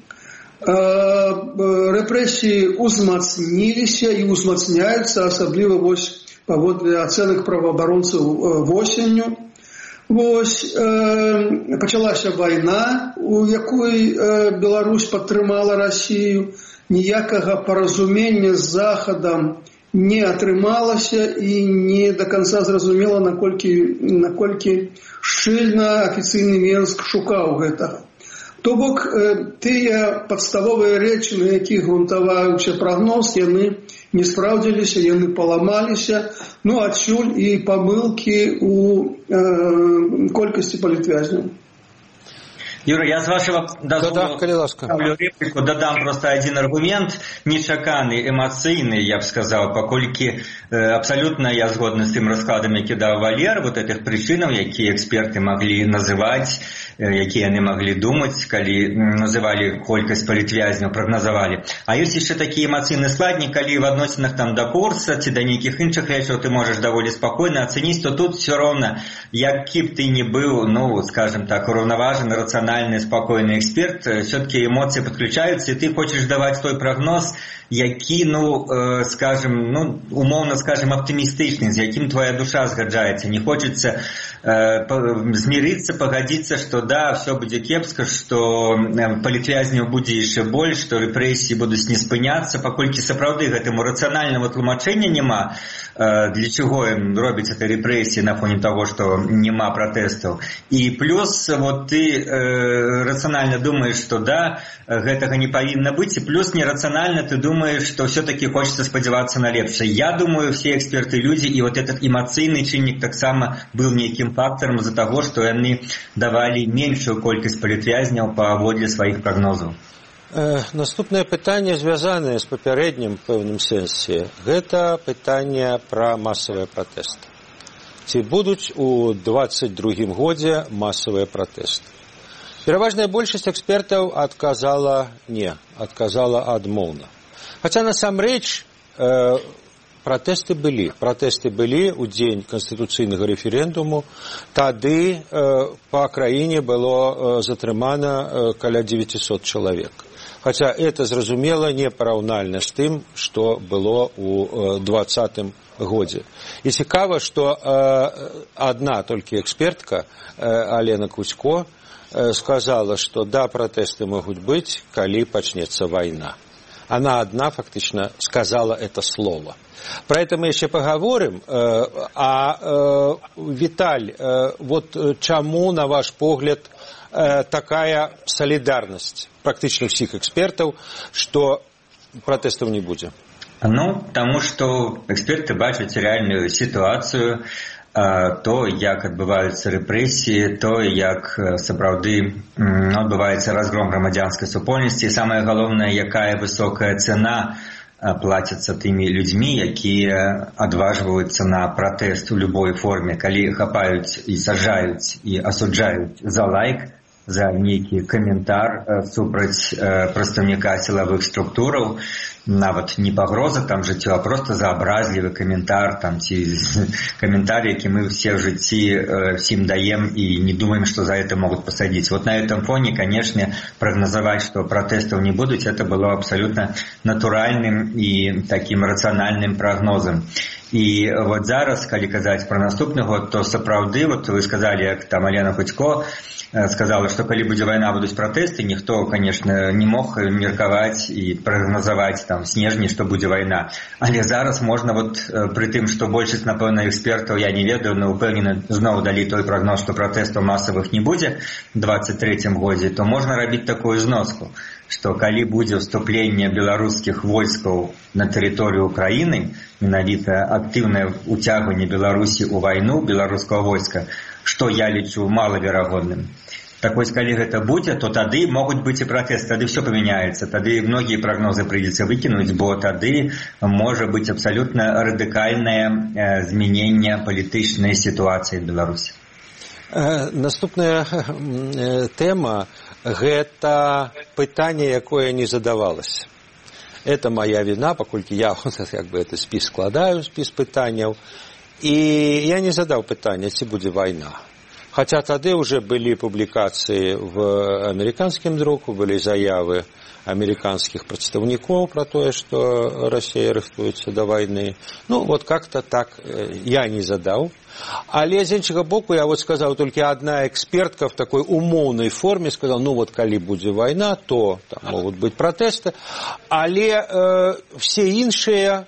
рэпрэсіі узмацніліся і узмацняюцца, асабліва вось паводле ацэнак праваабаронцаў восенню. Вось пачалася вайна, у якой Беларусь падтрымала Расію, ніякага паразумення з Захадам не атрымалася і не до конца зразумела, наколькі шчыльна афіцыйны Менск шукаў гэтага. То бок, тыя падставовыя рэчы, на якіх грунтаваўся прагноз, яны не спраўдзіліся, яны паламаліся, адсюль і памылкі у колькасці палітвязняў. Юра, я с вашего дозволу ставлю реплику, додам просто один аргумент, нечаканы, эмоцыйны, я бы сказал, паколькі абсолютно я згодны с тым раскладом, які даў Валер, вот этих причинаў, якія эксперты могли называть, якія яны могли думать, калі называли колькасць палітвязняў, прогнозовали. А есть еще такие эмоцыйны складні, калі в адносінах там до курса ці до нейкіх іншых рэчаў ты можешь довольно спокойно оценить, то тут все равно, які б ты не был, ну, скажем так, уравноваженный, рациональный, спокойный эксперт, все-таки эмоции подключаются, и ты хочешь давать той прогноз, які, ну, скажем, ну, умовно скажем, оптимистичный, с яким твоя душа згаджаецца. Не хочется змириться, погодиться, что да, все будет кепска, что палітвязняў будзе яшчэ больш, что рэпрэсіі будуць не спыняцца, паколькі сапраўды гэтаму рацыянальнага тлумачэння няма, для чего робяць это рэпрэсіі на фоне того, что няма протестов. И плюс вот ты рационально думаешь, что да, гэтага не павінна быць, и плюс нерационально ты думаешь, что все-таки хочется сподеваться на лепшее. Я думаю, все эксперты люди, и вот этот эмоцыйный чинник так само был неким фактором из-за того, что они давали меньшую колькасць палітвязняў паводле сваіх прогнозаў. Наступнае пытанне, звязанае з папярэднім пэўным сэнсе, гэта пытанне пра масавыя пратэсты. Ці будуць у 22-м годзе масавыя пратэсты? Пераважная большасць экспертаў адказала не, адказала адмоўна. Хаця насамрэч пратэсты былі ў дзень канстытуцыйнага рэферэндуму, тады па краіне было затрымана каля 900 чалавек. Хаця это, зразумела, не параўнальна з тым, што было ў 20-м годзе. І цікава, што адна толькі экспертка, Алена Кузько, сказала, что да, протесты могут быть, коли почнется война. Она одна фактично сказала это слово. Про это мы еще поговорим. Виталь, вот чему, на ваш погляд, такая солидарность практически всех экспертов, что протестов не будет? Ну, тому что эксперты бачаць реальную ситуацию, то, як адбываюцца рэпрэсіі, то, як сапраўды адбываецца разгром грамадзянскай супольнасці, і самае галоўнае, якая высокая цена плаціцца тымі людзьмі, якія адважваюцца на пратэст у любой форме, калі хапаюць і сажаюць і асуджаюць за лайк, за нейкі каментар супраць прадстаўніка сілавых структураў, нават не пагроза там жыццю, а просто за абразлівы каментар, там, ці каментар, які мы все в жыцці всім даем і не думаем, что за это могут посадить. Вот на этом фоне, конечно, прогнозовать, что протестов не будут, это было абсолютно натуральным и таким рациональным прогнозом. І вот зараз, калі казаць про наступны год, то сапраўды, вот вы сказали, як там Алена Кузько сказала, что калі будзе вайна, будуць пратэсты, ніхто, конечно, не мог меркаваць і прагназаваць там снежні, што будзе вайна. Але зараз можна вот пры тым, што большасць, напэўна, экспертаў, я не ведаю, но упэўнены зноў далі той прагноз, што пратэстаў масавых не будзе в 23-м годзе, то можна рабіць такую зноску, што калі будзе ўступленне беларускіх войскаў на тэрыторыю Украіны, менавіта актыўнае уцягванне Беларусі ў вайну беларускага войска, што я лічу малаверагодным. Так вось, калі гэта будзе, то тады могуць быць і пратэсты, тады все памяняецца, тады многія прагнозы прыйдзецца выкінуць, бо тады можа быць абсалютна радыкальнае змяненне палітычнай сітуацыі в Беларусі. Наступная тэма – гэта пытанне, якое не задавалася. Это моя вина, паколькі я как бы это спіс складаю, спіс пытанняў, і я не задаў пытання, ці будзе вайна. Хотя тады уже были публикации в американском друку, были заявы американских представников про то, что Россия рыхтуется до войны. Ну, вот как-то так я не задал. Але з іншага боку, я вот сказал, только одна экспертка в такой умоўнай форме сказала, ну вот, калі будзе война, то там могут быть протесты. Але все іншыя,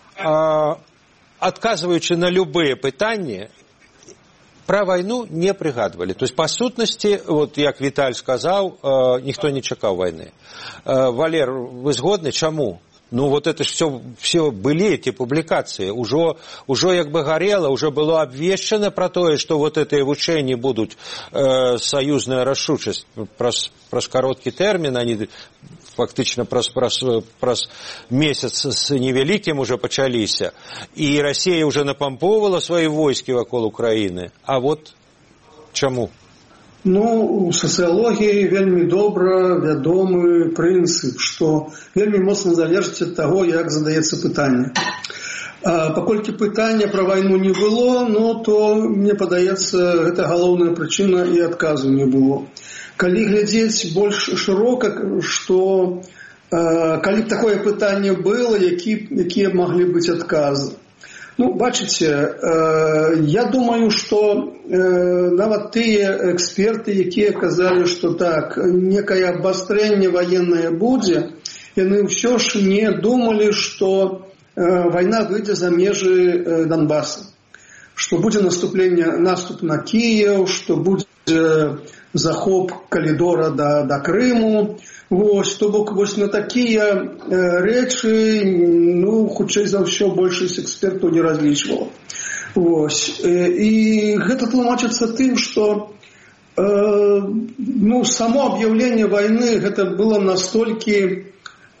отказываючы на любые пытанні, про войну не пригадывали. То есть, по сутности, вот як Виталь сказал, никто не чакаў войны. Валер, вы згодны? Чему? Ну, вот это все были эти публикации. Уже как бы горело, уже было обвешено про то, что вот эти вучэнні будут союзная рашучасць. Праз короткі тэрмін, они фактично праз месяц с невеликим уже пачаліся. И Россия уже напомповывала свои войски вокруг Украины. А вот чему? Ну, у сацыялогіі вельмі добра вядомы прынцып, што вельмі моцна залежыць ад таго, як задаецца пытанне. Паколькі пытання пра вайну не было, ну, то, мне падаецца, гэта галоўная прычына і адказу не было. Калі глядзець больш шырока, што калі б такое пытанне было, якія маглі быць адказы? Ну, бачыце, я думаю, што нават тыя эксперты, якія казалі, што так, некае абвастрэнне ваеннае будзе, яны ўсё ж не думалі, што вайна выйдзе за межы Донбасса, што будзе наступ на Кіеў, што будзе захоп калідора да Крыму. Вось, то бок, вось на такія рэчы, ну, хутчэй за ўсё, большасць экспертаў не разлічвала. Вось. І гэта тлумачыцца тым, што ну, само аб'яўленне вайны гэта было настолькі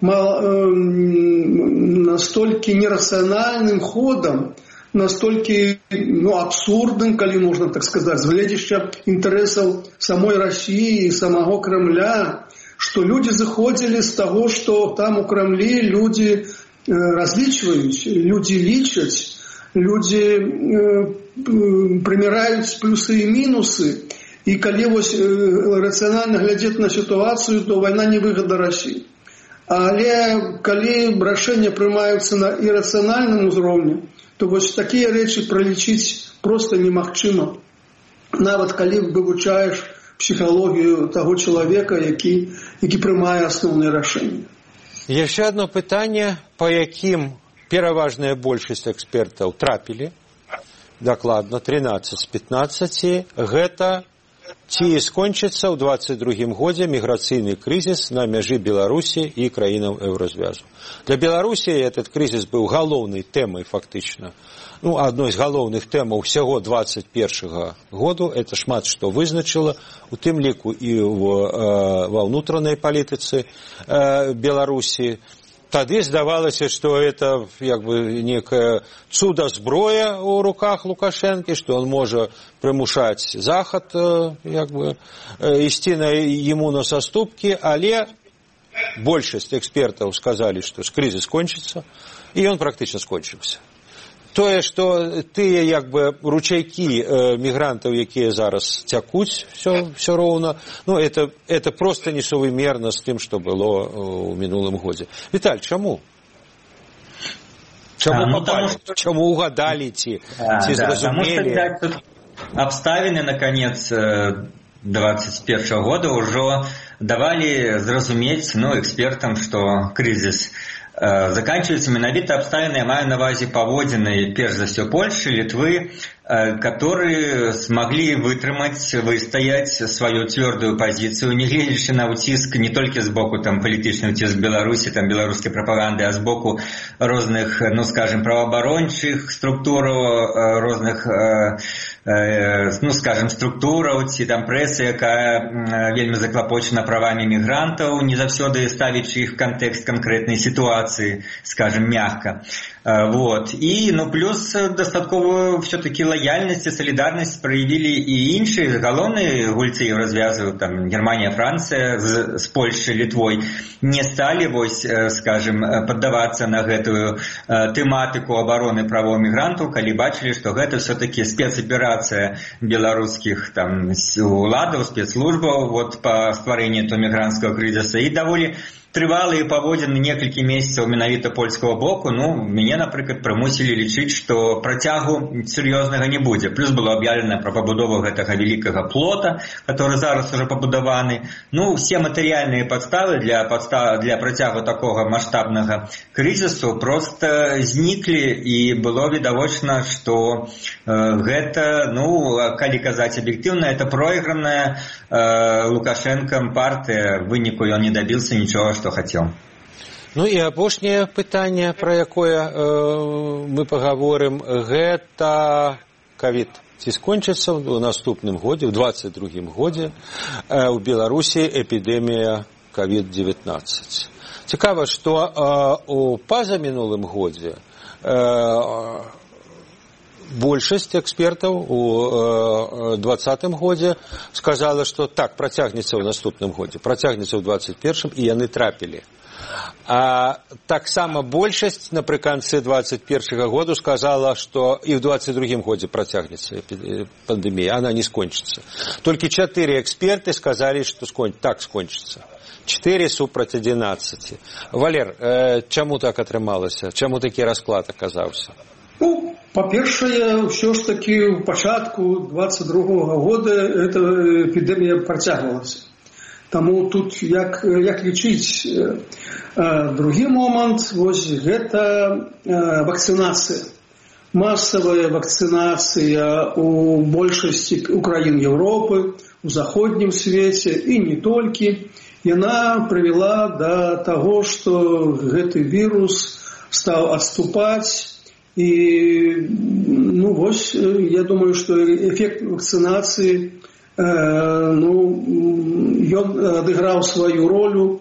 нерацыянальным ходам, настолькі, ну, абсурдным, калі можна так сказаць, з гледзяча інтарэсаў самой Расіі і самого Кремля, што людзі заходзілі з таго, што там у Крамлі людзі разлічваюць, людзі лічаць, людзі прыміраюць плюсы і мінусы, і калі вось рацыянальна глядзець на сітуацыю, то вайна не выгада Расіі. Але калі рашэнні прымаюцца на ірацыянальным узроўні, то вось такія рэчы пралічыць проста немагчыма. Нават калі вывучаеш психологию того человека, які приймає основне рішення. Еще одно питання, по яким переважная большасць экспертаў трапілі, дакладна 13 з 15, гэта ці скончыцца ў 22 годзе міграцыйны крызіс на мяжы Беларусі і краінаў Еўразвязу. Для Беларусі этот крызіс быў галоўнай тэмай фактычна. Ну, одной з галоўных тэмаў всяго 21 году, это шмат што вызначыла, у тым ліку і ва ўнутранай палітыцы Беларусі. Тады здавалася, што это як бы некая цуда-зброя ў руках Лукашэнкі, што он можа прымушаць Захад як бы ісці яму на саступкі, але большасць экспертаў сказалі, што крызіс скончыцца, і ён практычна скончыўся. Тое, што тыя як бы ручайкі мігрантаў, якія зараз цякуць все роўна, ну, это просто несувымерна з тым, што было ў мінулым годзе. Віталь, чаму? Чаму попали? Чаму угадалі ці зразумелі? Обставины на конец 21 года уже давали зразумець, ну, экспертам, что кризис заканчивается менавіта обставины, я маю на увазе паводзіны, перш за все, Польши, Литвы, которые смогли выстоять свою твердую позицию, не глядячи на утиск не только с боку там политичный утиск Беларуси, там белорусской пропаганды, а с боку разных, ну скажем, правоабарончых структур, разных, ну скажем, структур, ці там прессы, якая вельмі заклапочена правами мигрантов, не заўсёды ставячи их в контекст конкретной ситуации, скажем, мягко. Вот. И, ну, плюс достатковую все-таки лояльность и солидарность проявили и іншие галоўныя гульцы развязывают, там, Германия, Франция с Польшей, Литвой, не стали, скажем, поддаваться на гэтую тематику обороны правоў мигрантов, калі бачили, что гэта все-таки спецоперация белорусских там уладов, спецслужбаў вот, по стварэнню этого мигрантского кризиса, и довольно трывалыя паводзіны некалькі месяцаў менавіта польскага боку, ну, мяне, напрыклад, прымусілі лічыць, што працягу сур'ёзнага не будзе. Плюс было аб'яўлена пра пабудову гэтага вялікага плота, который зараз уже пабудаваны. Ну, все матэрыяльныя падставы для працягу такога маштабнага крызісу проста зніклі, і было відавочна, што гэта, ну, калі казаць аб'ектыўна, это пройграная Лукашэнкам партыя, в выніку ён не добился ничего, что хотел. Ну і апошняе пытанне, пра якое мы пагаворым, гэта ковід. Ці скончыцца ў наступным годзе, ў 22-м годзе у Беларусі эпідэмія COVID-19. Цікава, што у пазамінулым годзе большасць экспертаў у 2020 годзе сказала, што так, працягнецца ў наступным годзе, працягнецца ў 2021, і яны трапілі. А таксама большасць напрыканцы 2021 году сказала, што і ў 2022 годзе працягнецца пандэмія, она не скончыцца. Толькі 4 эксперты сказалі, што так скончыцца. 4 супраць 11. Валер, чаму так атрымалася? Чаму такі расклад аказаўся? Ну, па-першае, ўсё ж такі ў пачатку 22 года эта эпідэмія працягвалася. Таму тут як лічыць? Другі момант, вось гэта вакцынацыя. Масавая вакцынацыя у большасці краін Еўропы, у заходнім свеце і не толькі. Яна прывяла да таго, што гэты вірус стаў адступаць. І, ну, вось, я думаю, што эфект вакцынацыі, ён адыграў сваю ролю,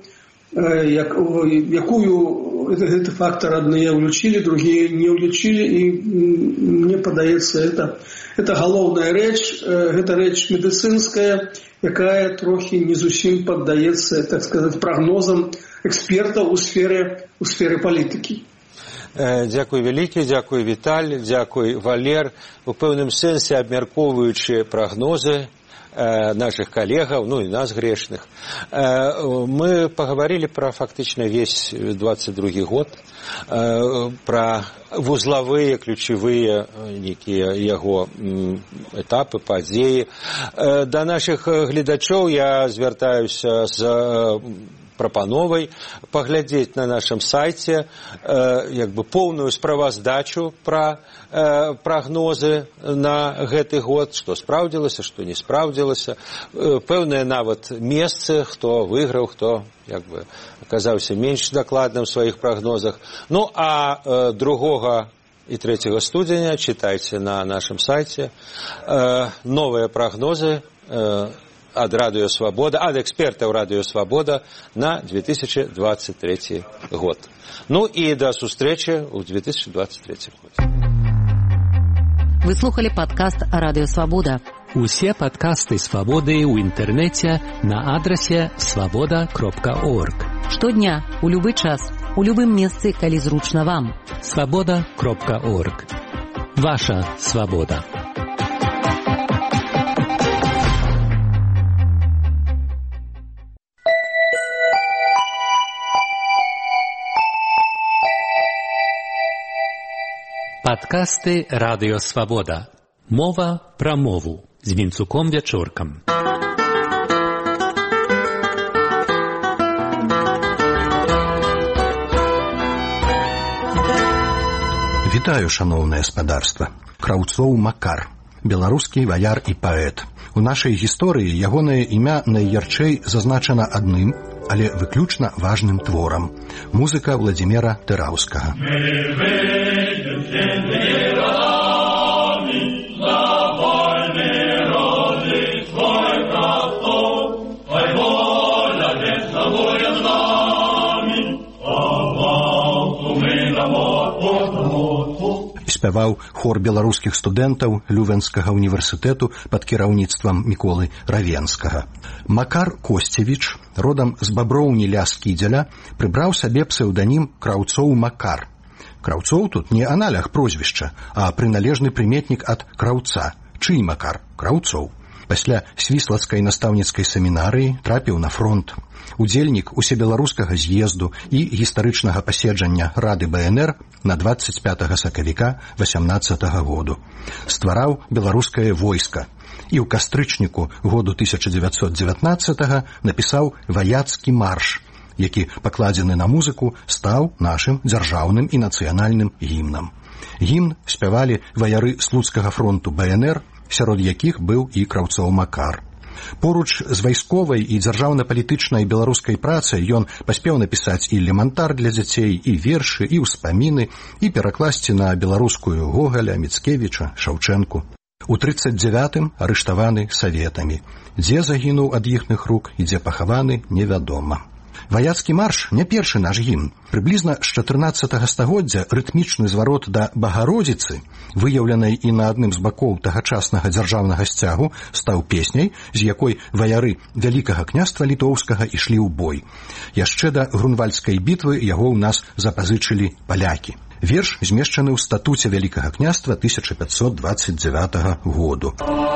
якую гэты фактор адныя ўлічылі, другія не ўлічылі, і мне падаецца, это галоўная рэч, гэта рэч медыцынская, якая трохі не зусім паддаецца, так сказаць, прагнозам экспертаў у сферы палітыкі. Дзякуй вялікі, дзякуй Віталь, дзякуй Валер. У пэўным сэнсе абмяркоўваючы прагнозы наших коллегов, ну и нас грешных, мы поговорили про фактично весь 22 год, про вузловые, ключевые некие его этапы, падзеі. До наших гледачоў я звяртаюся з прапановай паглядзець на нашым сайце поўную справаздачу пра прагнозы на гэты год, што спраўдзілася, што не спраўдзілася, пэўныя нават месцы, хто выйграў, хто аказаўся менш дакладным у сваіх прагнозах. Ну а 2 і 3 студзеня чытайце на нашым сайце новыя прагнозы ад Радыё Свабода, ад экспертаў Радыё Свабода на 2023 год. Ну і да сустрэчы ў 2023 годзе. Вы слухали падкаст Радыё Свабода. Усе падкасты Свабоды ў інтэрнэце на адрасе свабода.орг. Штодня, у любы час, у любым месцы, калі зручна вам. свабода.орг. Ваша свабода. Падкасты Радыё Свабода. Мова пра мову з Вінцуком Вячоркам. Вітаю, шаноўнае спадарства. Краўцоў Макар, беларускі ваяр і паэт. У нашай гісторыі ягонае імя найярчэй зазначана адным, але выключна важным творам. Музыка Владзіміра Тыраўскага. Спяваў хор беларускіх студэнтаў Лювенскага універсітэту пад кіраўніцтвам Міколы Равенскага. Макар Косцевіч, родам з Баброўні Ляскідзеля, прыбраў сабе псеўданім Краўцоў Макар. Краўцоў тут не аналаг прозвішча, а прыналежны прыметнік ад краўца. Чый Макар? Краўцоў. Пасля свіслацкай настаўніцкай семінарыі трапіў на фронт. Удзельнік усебеларускага з'езду і гістарычнага паседжання Рады БНР на 25 сакавіка 18 году. Ствараў беларускае войска і ў кастрычніку году 1919 напісаў ваяцкі марш, які, пакладзены на музыку, стаў нашым дзяржаўным і нацыянальным гімнам. Гімн спявалі ваяры Слуцкага фронту БНР, сярод якіх быў і Краўцоў Макар. Поруч з вайсковай і дзяржаўна-палітычнай беларускай працай ён паспеў напісаць і элементар для дзяцей, і вершы, і ўспаміны, і перакласці на беларускую Гогаля, Міцкевіча, Шаўчэнку. У 39-м арыштаваны саветамі. Дзе загінуў ад іхных рук і дзе пахаваны, невядома. Ваяцкі марш не першы наш гімн. Прыблізна з 14 стагоддзя рытмічны зварот да Багародзіцы, выяўленай і на адным з бакоў тагачаснага дзяржаўнага сцягу, стаў песняй, з якой ваяры Вялікага княства літоўскага ішлі ў бой. Яшчэ да Грунвальдскай бітвы яго ў нас запазычылі палякі. Верш змешчаны ў статуце Вялікага княства 1529 году.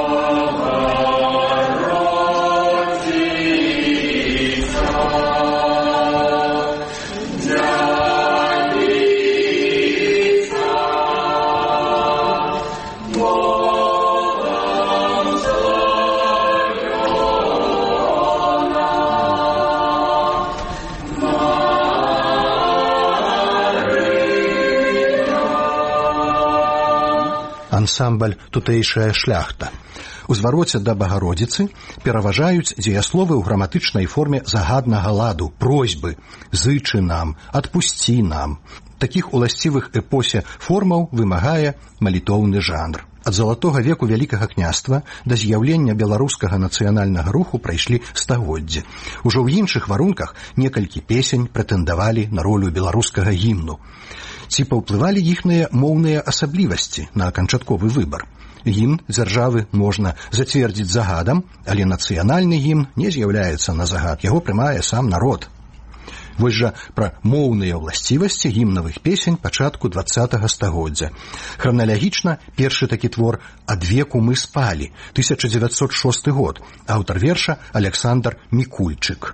Ансамбль «Тутэйшая шляхта». У звароце да Багародзіцы пераважаюць дзеясловы ў граматычнай форме загаднага ладу, просьбы, зычы нам, адпусці нам. Такіх уласцівых эпосе формаў вымагае малітоўны жанр. Ад залатога веку Вялікага княства да з'яўлення беларускага нацыянальнага руху прайшлі стагоддзі. Ужо ў іншых варунках некалькі песень прэтэндавалі на ролю беларускага гімну. Ці паўплывалі іхныя моўныя асаблівасці на канчатковы выбар. Гімн дзяржавы можна зацвердзіць загадам, але нацыянальны гімн не з'яўляецца на загад, яго прымае сам народ. Вось жа пра моўныя ўласцівасці гімнавых песень пачатку 20-го стагоддзя. Храналагічна першы такі твор «Ад веку мы спалі», 1906 год, аўтар верша Александр Мікульчык.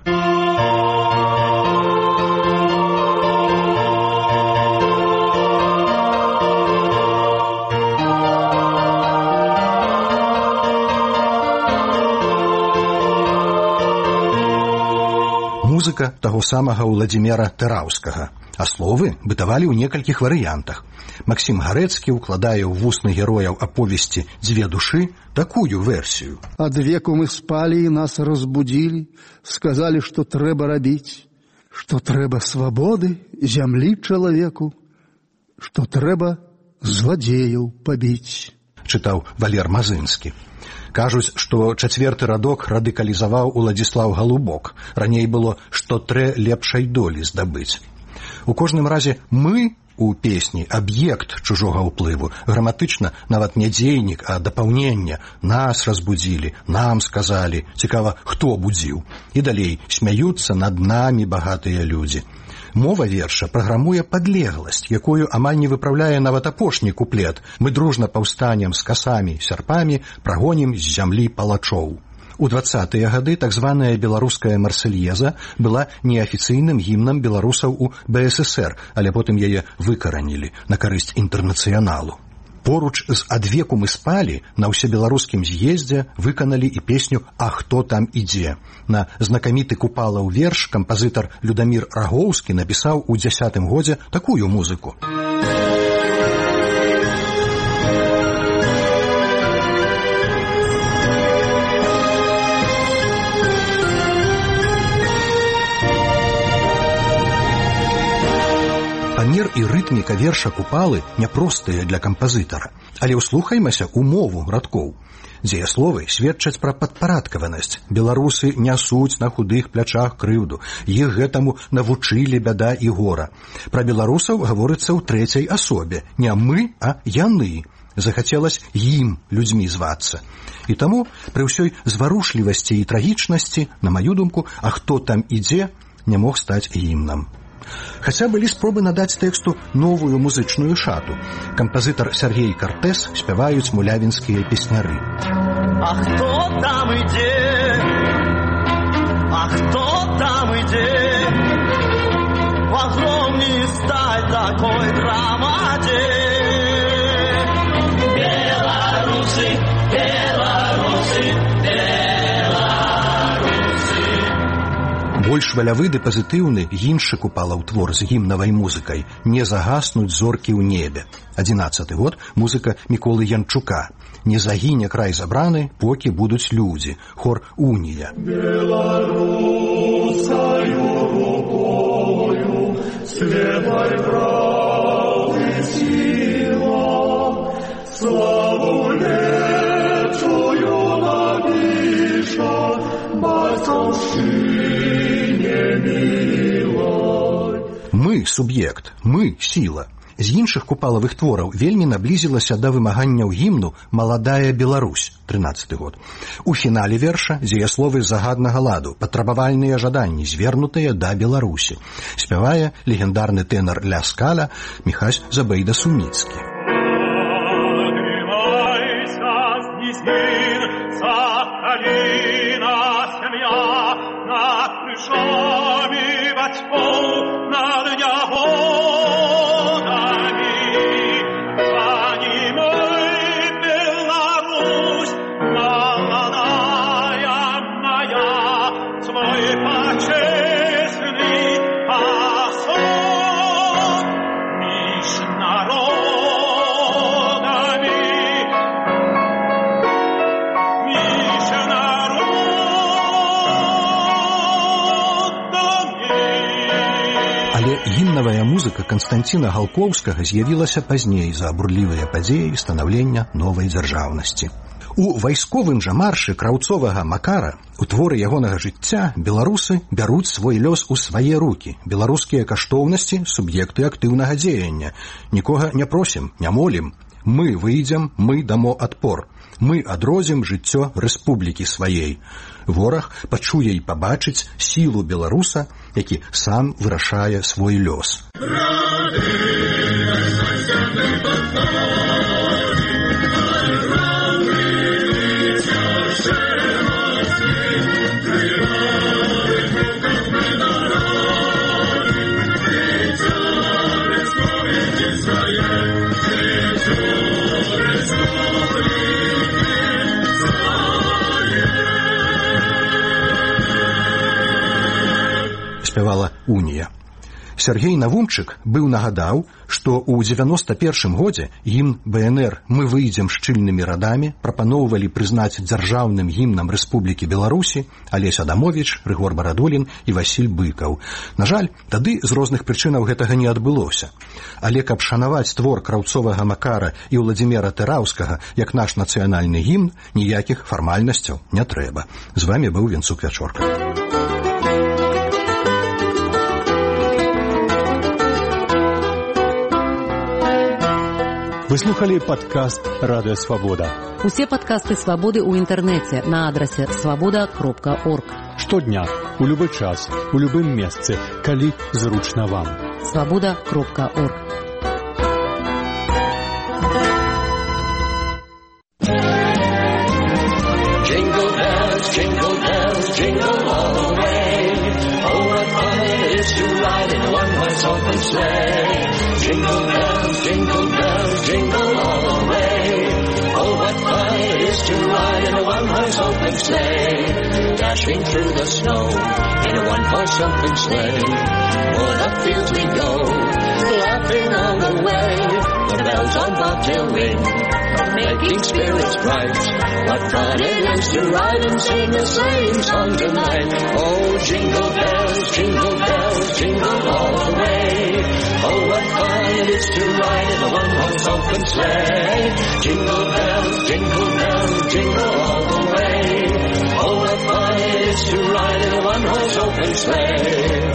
Музыка таго самага Уладзіміра Тэраўскага, а словы бытавалі ў некалькіх варыянтах. Максім Гарэцкі ўкладае ў вусны герояў аповесці «Дзве душы» такую версію. «Ад веку мы спалі і нас разбудзілі, сказалі, што трэба рабіць, што трэба свабоды, зямлі чалавеку, што трэба зладзеяў пабіць», чытаў Валер Мазынскі. Кажуць, што чацвёрты радок радыкалізаваў Уладзіслаў Галубок. Раней было, што трэ лепшай долі здабыць. У кожным разе «мы» у песні аб'ект чужога ўплыву. Граматычна нават не дзейнік, а дапаўненне. Нас разбудзілі, нам сказалі. Цікава, хто будзіў. І далей смяюцца над намі багатыя людзі. Мова верша праграмуе падлегласць, якую амаль не выпраўляе нават апошні куплет. Мы дружна паўстанем з касамі, сярпамі, прагонім з зямлі палачоў. У 20-тыя гады так званая беларуская марсельеза была неафіцыйным гімнам беларусаў у БССР, але потым яе выкаранілі на карысць інтэрнацыяналу. Поруч з «Ад веку мы спалі» на ўсебеларускім з'ездзе выканалі і песню «А хто там ідзе». На знакаміты купалаў верш кампазітар Людамір Рагоўскі напісаў у 10-м годзе такую музыку. Памер і рытміка верша купалы няпростыя для кампазітара, але ўслухаймася ў мову радкоў. Дзеясловы сведчаць пра падпарадкаванасць. Беларусы нясуць на худых плячах крыўду. Іх гэтаму навучылі бяда і гора. Пра беларусаў гаворыцца ў трэцяй асобе. Не мы, а яны. Захацелася ім людзьмі звацца. І таму пры ўсёй зварушлівасці і трагічнасці, на маю думку, «А хто там ідзе» не мог стаць гімнам. Хаця былі спробы надаць тэксту новую музычную шату. Кампазітар Сергей Картэс спяваюць мулявінскія песняры. А хто там ідзе? А хто там ідзе? В огромній сталь такой громаде. Беларусы, беларусы, беларусы. Больш валявы ды пазітыўны іншы купалаў твор з гімнавай музыкай «Не загаснуць зоркі ў небе». 11-й год, музыка Міколы Янчука. «Не загіне край забраны, покі будуць людзі». Хор «Унія». Беларускаю рукою светлой правды сила, славу вечную напиша батькаўшчыне милой. Мы – суб'ект, мы – сіла. З іншых купалавых твораў вельмі наблізілася да вымаганняў гімну «Маладая Беларусь» 13-й год. У фінале верша дзеясловы загаднага ладу, патрабавальныя жаданні, звернутыя да Беларусі. Спявае легендарны тэнар Ля Скаля Міхась Забейда-Суміцкі. Гімнавая музыка Канстанціна Галкоўскага з'явілася пазней за бурлівыя падзеі станаўлення новай дзяржаўнасці. У вайсковым жа маршы краўцовага Макара у творы ягонага жыцця беларусы бяруць свой лёс у свае рукі. Беларускія каштоўнасці – суб'екты актыўнага дзеяння. Нікога не просім, не молім. Мы выйдзем, мы дамо адпор. Мы адрозім жыццё рэспублікі сваей. Вораг пачуе і пабачыць сілу беларуса, які сам вырашае свой лёс. Спявала «Унія». Сергей Навумчык быў нагадаў, што ў 91-м годзе гімн БНР «Мы выйдзем шчыльнымі радамі» прапаноўвалі прызнаць дзяржаўным гімнам Рэспублікі Беларусі Алесь Адамовіч, Рыгор Барадулін і Васіль Быкаў. На жаль, тады з розных прычынаў гэтага не адбылося. Але каб шанаваць твор краўцовага Макара і Владзіміра Тэраўскага як наш нацыянальны гімн, ніякіх фармальнасцяў не трэба. З вамі быў Венцук Вячорка. Вы слухали падкаст «Радыё Свабода». Усе падкасты «Свабоды» ў інтэрнэце на адрасе свабода.орг. Штодня, у любы час, у любым месцы, калі зручна вам. свабода.орг. Jingle bells, jingle bells, jingle all the way. Oh, what fun it is to ride in a one-horse open sleigh. Jingle bells, jingle bells, jingle all the way. Oh, what fun it is to ride in a one-horse open sleigh. Dashing through the snow in a one-horse open sleigh. O'er the fields we go, laughing all the way. The bells on bobtail ring, making spirits bright. What fun it is to ride and sing a sleighing song tonight. Oh, jingle bells, jingle all the way. Oh, what fun it is to ride in a one-horse open sleigh. Jingle bells, jingle all the way. Oh, what fun it is to ride in a one-horse open sleigh.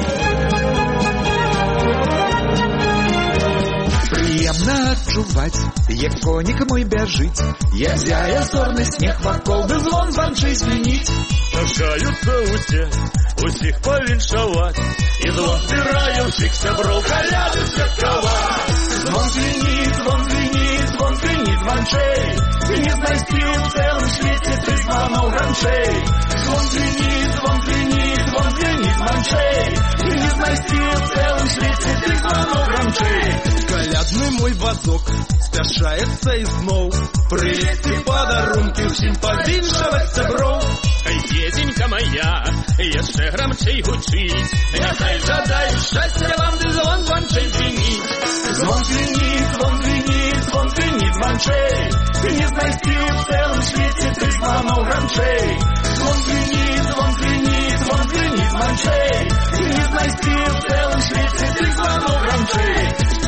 Приемно адчуваць, як конік мой бяжыць, як зяе зорны снег вакол, ды звон званчэй звініць. Рождаюцца ўсе, усіх павіншаваць, і звон збірае ўсіх сяброў каляды святкаваць. Звон звініць, званчэй, не знайсці ў цэлым свеце тры званоў ранчэй. Звон звініць, званчэй, не знайсці ў цэлым свеце тры званоў ранчэй. Калядны мой вазок спяшаецца ізноў, прывезці падарункі ўсім павіншаваць сяброў. Едзенька моя, я ж яшчэ грамчэй гучыць. Няхай жадаю шчасця вам, ды звон званчэй звініць. Звон звініць, звон звініць, звон звініць званчэй. Не знайсці ў цэлым свеце тры звоноў грамчэй. Звон звініць, звон звініць, звон звініць званчэй. Не знайсці ў цэлым свеце тры звоноў грамчэй.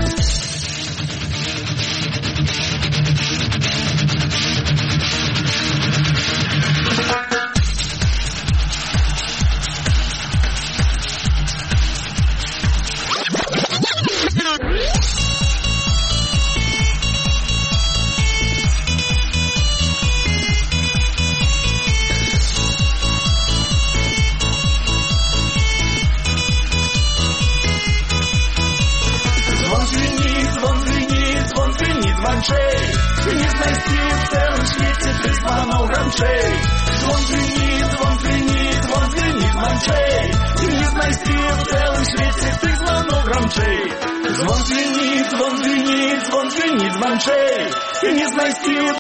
Не знайсці ў цэлым свеце тры звоноў грамчэй. Звон звініць, звон звініць, звон звініць званчэй. Не знайсці ў цэлым свеце тры звоноў грамчэй. Звон звініць, звон звініць, звон звініць званчэй. Не знайсці